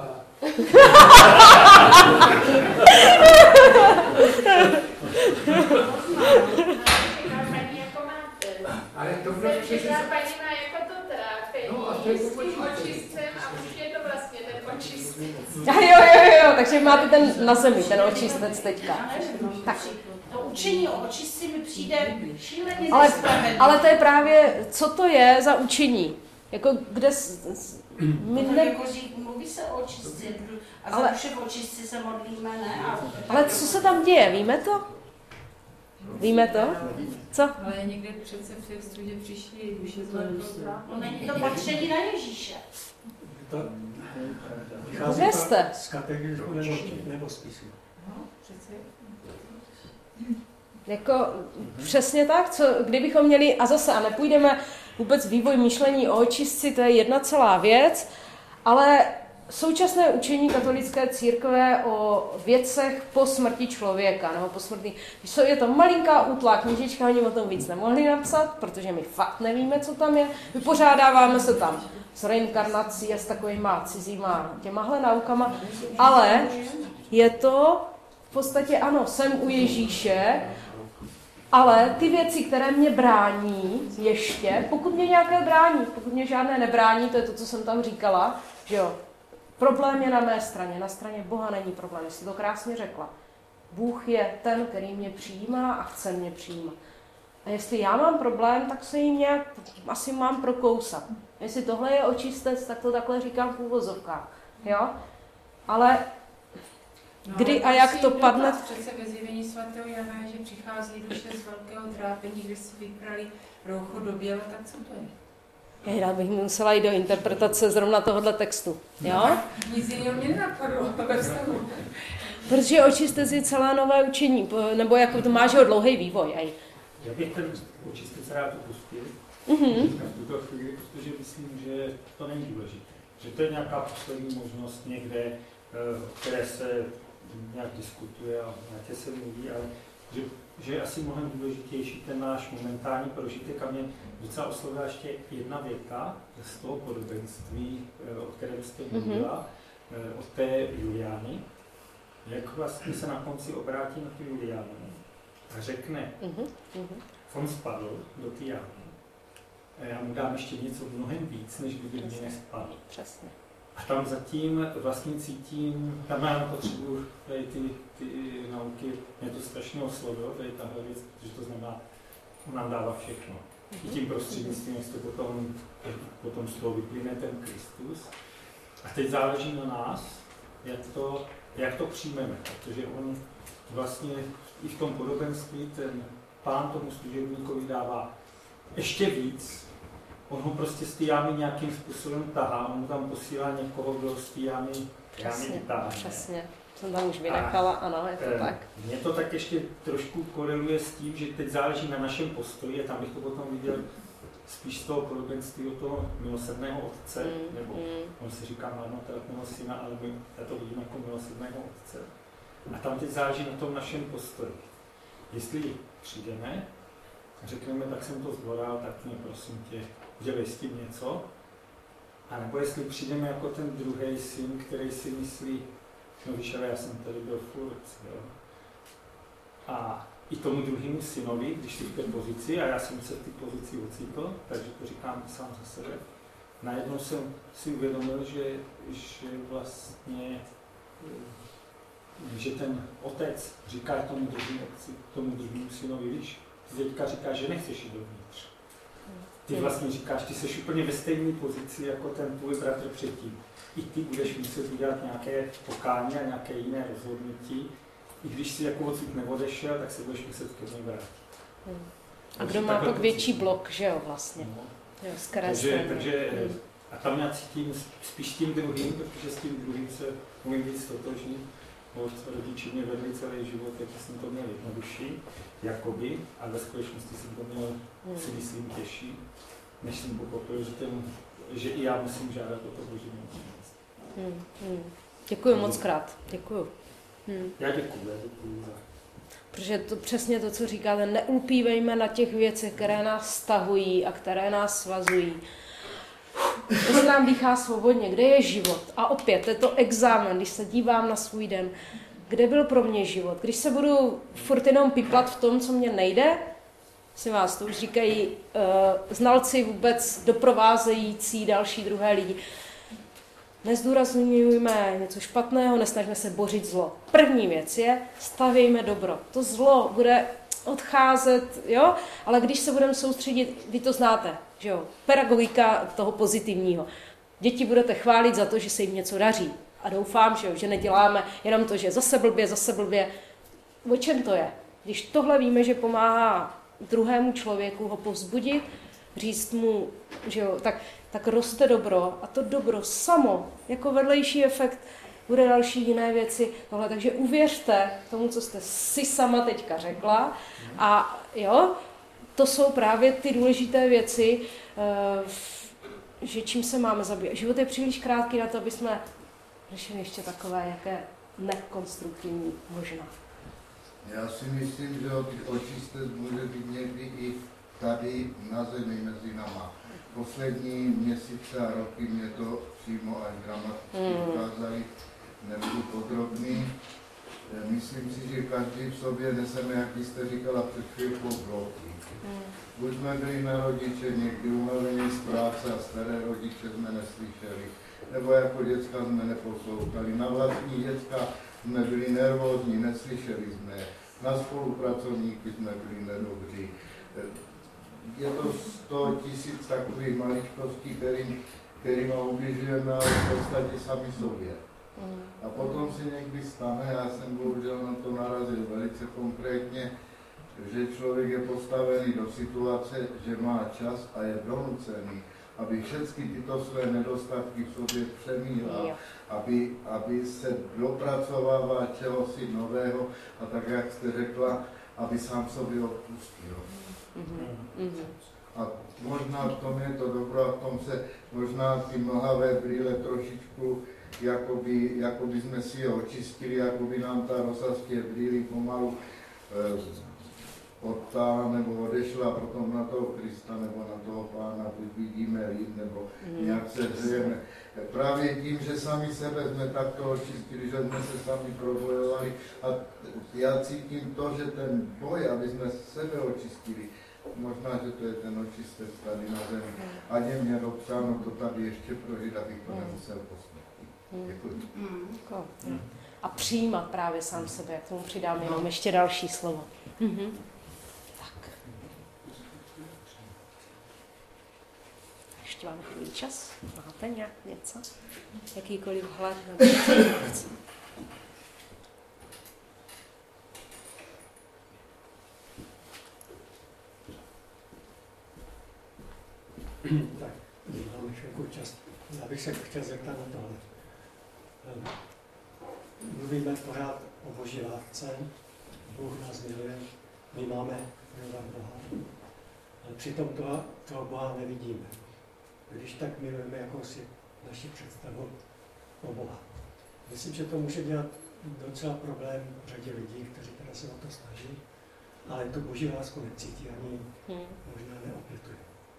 Ale to bylo přesně... Paní má jako to trápení, No a to je s tím očistcem a už je to vlastně ten očistec. Jo, takže máte ten na zemi, ten očistec teďka. Tak. To učení o očistci mi přijde šíleně ale to je právě, co to je za učení? Jako kde... Mluví se o očistci a za duše v očistci se modlíme, ne? Ale co se tam děje, víme to? Víme to? Co? Ale někde přece v textu, že přišli duše z velkého. No není to patření na Ježíše. To vychází z kategorizmu nebo spisu. No, přece. Jako přesně tak, kdybychom měli, a zase, a nepůjdeme vůbec vývoj myšlení o očistci, to je jedna celá věc, ale současné učení katolické církve o věcech po smrti člověka, nebo po smrti, je to malinká útlá knížečka, oni o tom víc nemohli napsat, protože my fakt nevíme, co tam je, vypořádáváme se tam s reinkarnací a s takovýma cizíma těmahle naukama, ale je to v podstatě ano, jsem u Ježíše, ale ty věci, které mě brání ještě, pokud mě nějaké brání, pokud mě žádné nebrání, to je to, co jsem tam říkala, že jo, problém je na mé straně, na straně Boha není problém, jsi to krásně řekla. Bůh je ten, který mě přijímá a chce mě přijímat. A jestli já mám problém, tak se jim nějak asi mám prokousat. Jestli tohle je očistec, tak to takhle říkám v úvozovkách, jo? Ale kdy a jak to padne? Přece ve zjevení svatého Jana, že přichází duše z velkého trápení, když si vybrali roucho do běla, tak co to je? Já bych musela jít do interpretace zrovna tohohle textu, jo? Nic jiného mě nenapadlo ve vztahu. Protože očistec je celé nové učení, nebo jako to má, že dlouhý vývoj. Já bych ten očistec rád opustil v tuto chvíli, protože myslím, že to není důležité. Že to je nějaká poslední možnost někde, o které se nějak diskutuje a nějaké se mluví, ale že je asi mnohem důležitější ten náš momentální prožitek a mě docela oslovila ještě jedna věta z toho podobenství, o kterém jste mluvila, od té Juliány, jak vlastně se na konci obrátí na tu Juliánu a řekne, on spadl do té jámy a já mu dám ještě něco mnohem víc, než kdyby mě nespadl. Přesně. A tam zatím vlastně cítím, tam já potřebuji tady ty nauky, mě to strašně oslovilo, tady tahle věc, protože to znamená, on nám dává všechno. I tím prostřednictvím, jak to potom z toho vyplyne ten Kristus. A teď záleží na nás, jak to přijmeme, protože on vlastně i v tom podobenství ten pán tomu služebníkovi dává ještě víc. On ho prostě z té jámy nějakým způsobem tahá, on mu tam posílá někoho, kdo z té jámy vytáhne. Přesně, jsem tam už vynechala, ano, je to tak. Mně to tak ještě trošku koreluje s tím, že teď záleží na našem postoji, a tam bych to potom viděl spíš z toho podobenství od toho milosrdného otce, nebo on se říká marnotratného syna, ale já to vidím jako milosrdného otce. A tam teď záleží na tom našem postoji. Jestli přijdeme a řekneme, tak jsem to zboral, tak mě prosím tě, udělej s tím něco. A nebo jestli přijdeme jako ten druhý syn, který si myslí, no víš, ale já jsem tady byl furt, jo. A i tomu druhému synovi, když jsi v té pozici, a já jsem se v té pozici ocitl, takže to říkám sám za sebe, najednou jsem si uvědomil, že vlastně, že ten otec říká tomu druhému synovi, víš, ty teďka říkáš, že nechceš jít dovnitř. Ty vlastně říkáš, ty jsi úplně ve stejné pozici jako ten tvůj bratr předtím. I ty budeš muset udělat nějaké pokání a nějaké jiné rozhodnutí. I když si jako odsud neodešel, tak se budeš muset ke mně vrátit. A kdo má pak větší blok, že jo, vlastně. No. Jo, takže a tam já cítím spíš tím druhým, protože s tím druhým se můžu víc totožnit. Rodiči mě vedli celý život, jak jsem to měl jednodušší, jakoby, a ve skutečnosti jsem to měl, si myslím, těžší, než jsem pochopil, že i já musím žádat o to Boží milosrdenství. Děkuju moc krát. Děkuju. Já děkuju za... Protože to přesně to, co říkáte, neulpívejme na těch věcech, které nás stahují a které nás svazují. To se nám dýchá svobodně, kde je život? A opět, je to examen, když se dívám na svůj den. Kde byl pro mě život? Když se budu furt jenom piplat v tom, co mě nejde, si vás, to už říkají znalci vůbec doprovázející další druhé lidi. Nezdůrazňujeme něco špatného, nesnažme se bořit zlo. První věc je, stavějme dobro. To zlo bude odcházet, jo? Ale když se budeme soustředit, vy to znáte, že jo? Pedagogika toho pozitivního. Děti budete chválit za to, že se jim něco daří. A doufám, že neděláme jenom to, že zase blbě. O čem to je? Když tohle víme, že pomáhá druhému člověku ho povzbudit, říct mu, že jo, tak roste dobro a to dobro samo, jako vedlejší efekt, bude další jiné věci. Tohle. Takže uvěřte tomu, co jste si sama teďka řekla a jo, to jsou právě ty důležité věci, že čím se máme zabývat. Život je příliš krátký na to, aby jsme řešili ještě takové, jaké nekonstruktivní možná. Já si myslím, že očistec může být někdy i tady na zemi mezi náma. Poslední měsíce a roky mě to přímo až dramaticky ukázali, nebudu podrobný. Myslím si, že každý v sobě neseme, jak jste říkala před chvílkou, bloky. Buď jsme byli na rodiče někdy unavení z práce a staré rodiče jsme neslyšeli, nebo jako děcka jsme neposlouchali. Na vlastní děcka jsme byli nervózní, neslyšeli jsme. Na spolupracovníky jsme byli nedobří. Je to 100 000 takových maličkostí, kterým ubližujeme, ale v podstatě sami sobě. A potom se někdy stane, já jsem bohužel na to narazil velice konkrétně, že člověk je postavený do situace, že má čas a je donucený, aby všechny tyto své nedostatky v sobě přemíral, aby se dopracovával čehosi nového a tak, jak jste řekla, aby sám sobě odpustil. A možná v tom je to dobro, a v tom se možná ty mlhavé brýle trošičku, jakoby jsme si je očistili, jakoby nám ta rosa z těch brýlí pomalu odtáhla nebo odešla potom na toho Krista nebo na toho Pána, buď vidíme líp, nebo nějak se hřejeme. Právě tím, že sami sebe jsme takto očistili, že jsme se sami probojovali a já cítím to, že ten boj, aby jsme sebe očistili, možná, že to je ten očistec tady na zemi. Ať je mě dopřáno to tady ještě prožít, abych to nemusel poslat. Děkuji. A přijímat právě sám sebe, jak tomu přidám jenom ještě další slovo. Tak. Ještě máme chvíli čas. Máte nějak něco? Jakýkoliv vhled? Tak, máme chvilku čas. Já bych se chtěl zeptat na tohle. Mluvíme pořád o Boží lásce, Bůh nás miluje, my máme milovat Boha, ale přitom toho Boha nevidíme. Když tak milujeme jakousi naši představu o Boha. Myslím, že to může dělat docela problém řadě lidí, kteří teda se o to snaží, ale tu Boží lásku necítí ani možná neopětuje.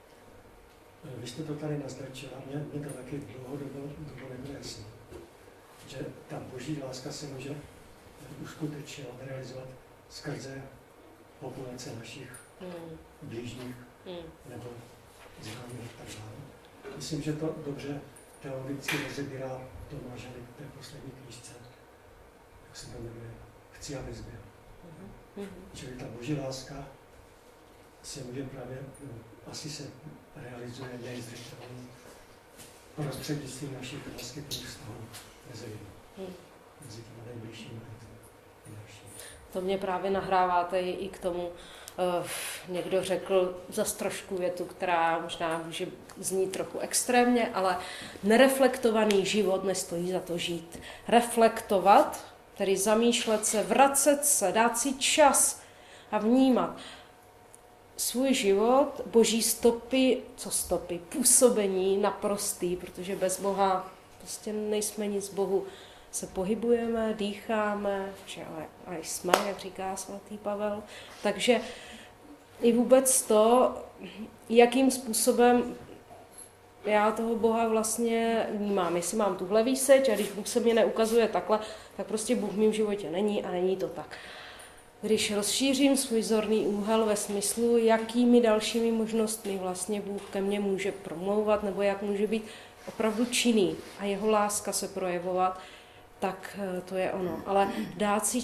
Vy jste to tady naznačila, mě to taky dlouhodobo nebylo jasné, že ta Boží láska se může uskutečňovat, realizovat skrze populace našich blížních nebo známých tak dále. Myslím, že to dobře teologicky rozebírá Tomáš Halík v té poslední knížce, jak se to jmenuje, Chci, abys byl. Čili ta Boží láska se může právě, asi se realizuje nejzřetelněji prostřednictvím našich vyskytných vztahů mezi těmi nejbližšími a dalšími. To mě právě nahráváte i k tomu, někdo řekl zas trošku větu, která možná může znít trochu extrémně, ale nereflektovaný život nestojí za to žít. Reflektovat, tedy zamýšlet se, vracet se, dát si čas a vnímat svůj život, Boží stopy, působení naprostý, protože bez Boha prostě nejsme nic. Bohu se pohybujeme, dýcháme, a jsme, jak říká svatý Pavel. Takže i vůbec to, jakým způsobem já toho Boha vlastně vnímám. Jestli mám tuhle výseč a když Bůh se mě neukazuje takhle, tak prostě Bůh v mém životě není a není to tak. Když rozšířím svůj zorný úhel ve smyslu, jakými dalšími možnostmi vlastně Bůh ke mně může promlouvat, nebo jak může být opravdu činný a jeho láska se projevovat, tak to je ono. Ale dát si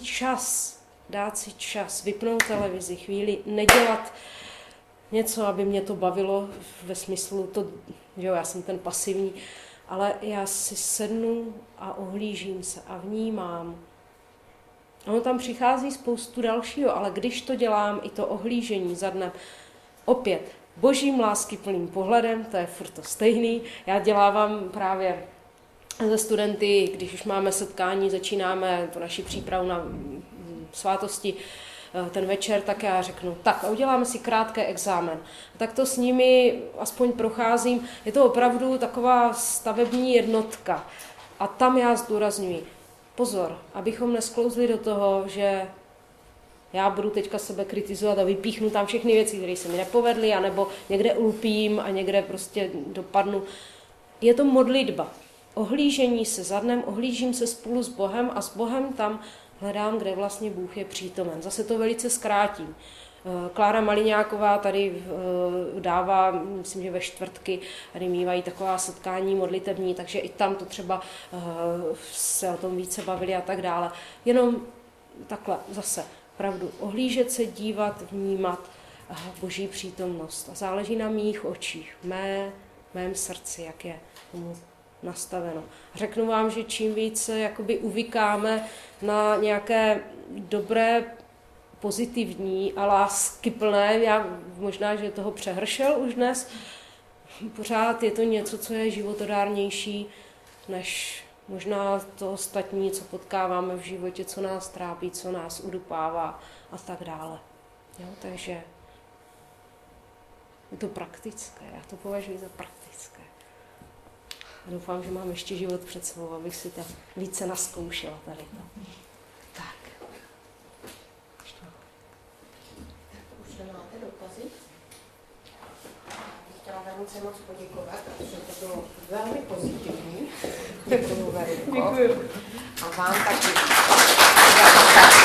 čas, vypnout televizi, chvíli, nedělat něco, aby mě to bavilo ve smyslu, že jo, já jsem ten pasivní, ale já si sednu a ohlížím se a vnímám. Ono tam přichází spoustu dalšího, ale když to dělám, i to ohlížení za dnem, opět Božím láskyplným pohledem, to je furt to stejný. Já dělávám právě ze studenty, když už máme setkání, začínáme tu naši přípravu na svátosti, ten večer, tak já řeknu, tak a uděláme si krátký exámen. Tak to s nimi aspoň procházím. Je to opravdu taková stavební jednotka. A tam já zdůrazňuji, pozor, abychom nesklouzli do toho, že já budu teďka sebe kritizovat a vypíchnu tam všechny věci, které se mi nepovedly, anebo někde ulpím a někde prostě dopadnu. Je to modlitba. Ohlížení se za dnem, ohlížím se spolu s Bohem a s Bohem tam hledám, kde vlastně Bůh je přítomen. Zase to velice zkrátím. Klára Maliňáková tady dává, myslím, že ve čtvrtky, tady mývají taková setkání modlitevní, takže i tam to třeba se o tom více bavili a tak dále. Jenom takhle zase pravdu ohlížet se, dívat, vnímat Boží přítomnost. A záleží na mých očích, mém srdci, jak je tomu nastaveno. Řeknu vám, že čím více jakoby uvykáme na nějaké dobré, pozitivní a láskyplné, já možná, že toho přehršel už dnes, pořád je to něco, co je životodárnější, než možná to ostatní, co potkáváme v životě, co nás trápí, co nás udupává a tak dále. Jo, takže je to praktické, já to považuji za praktické. A doufám, že mám ještě život před sebou, abych si to více nazkoušela tady to. Tak. chci moc poděkovat, protože to bylo velmi pozitivní. Děkuju, Veriko. Děkuju. A vám taky.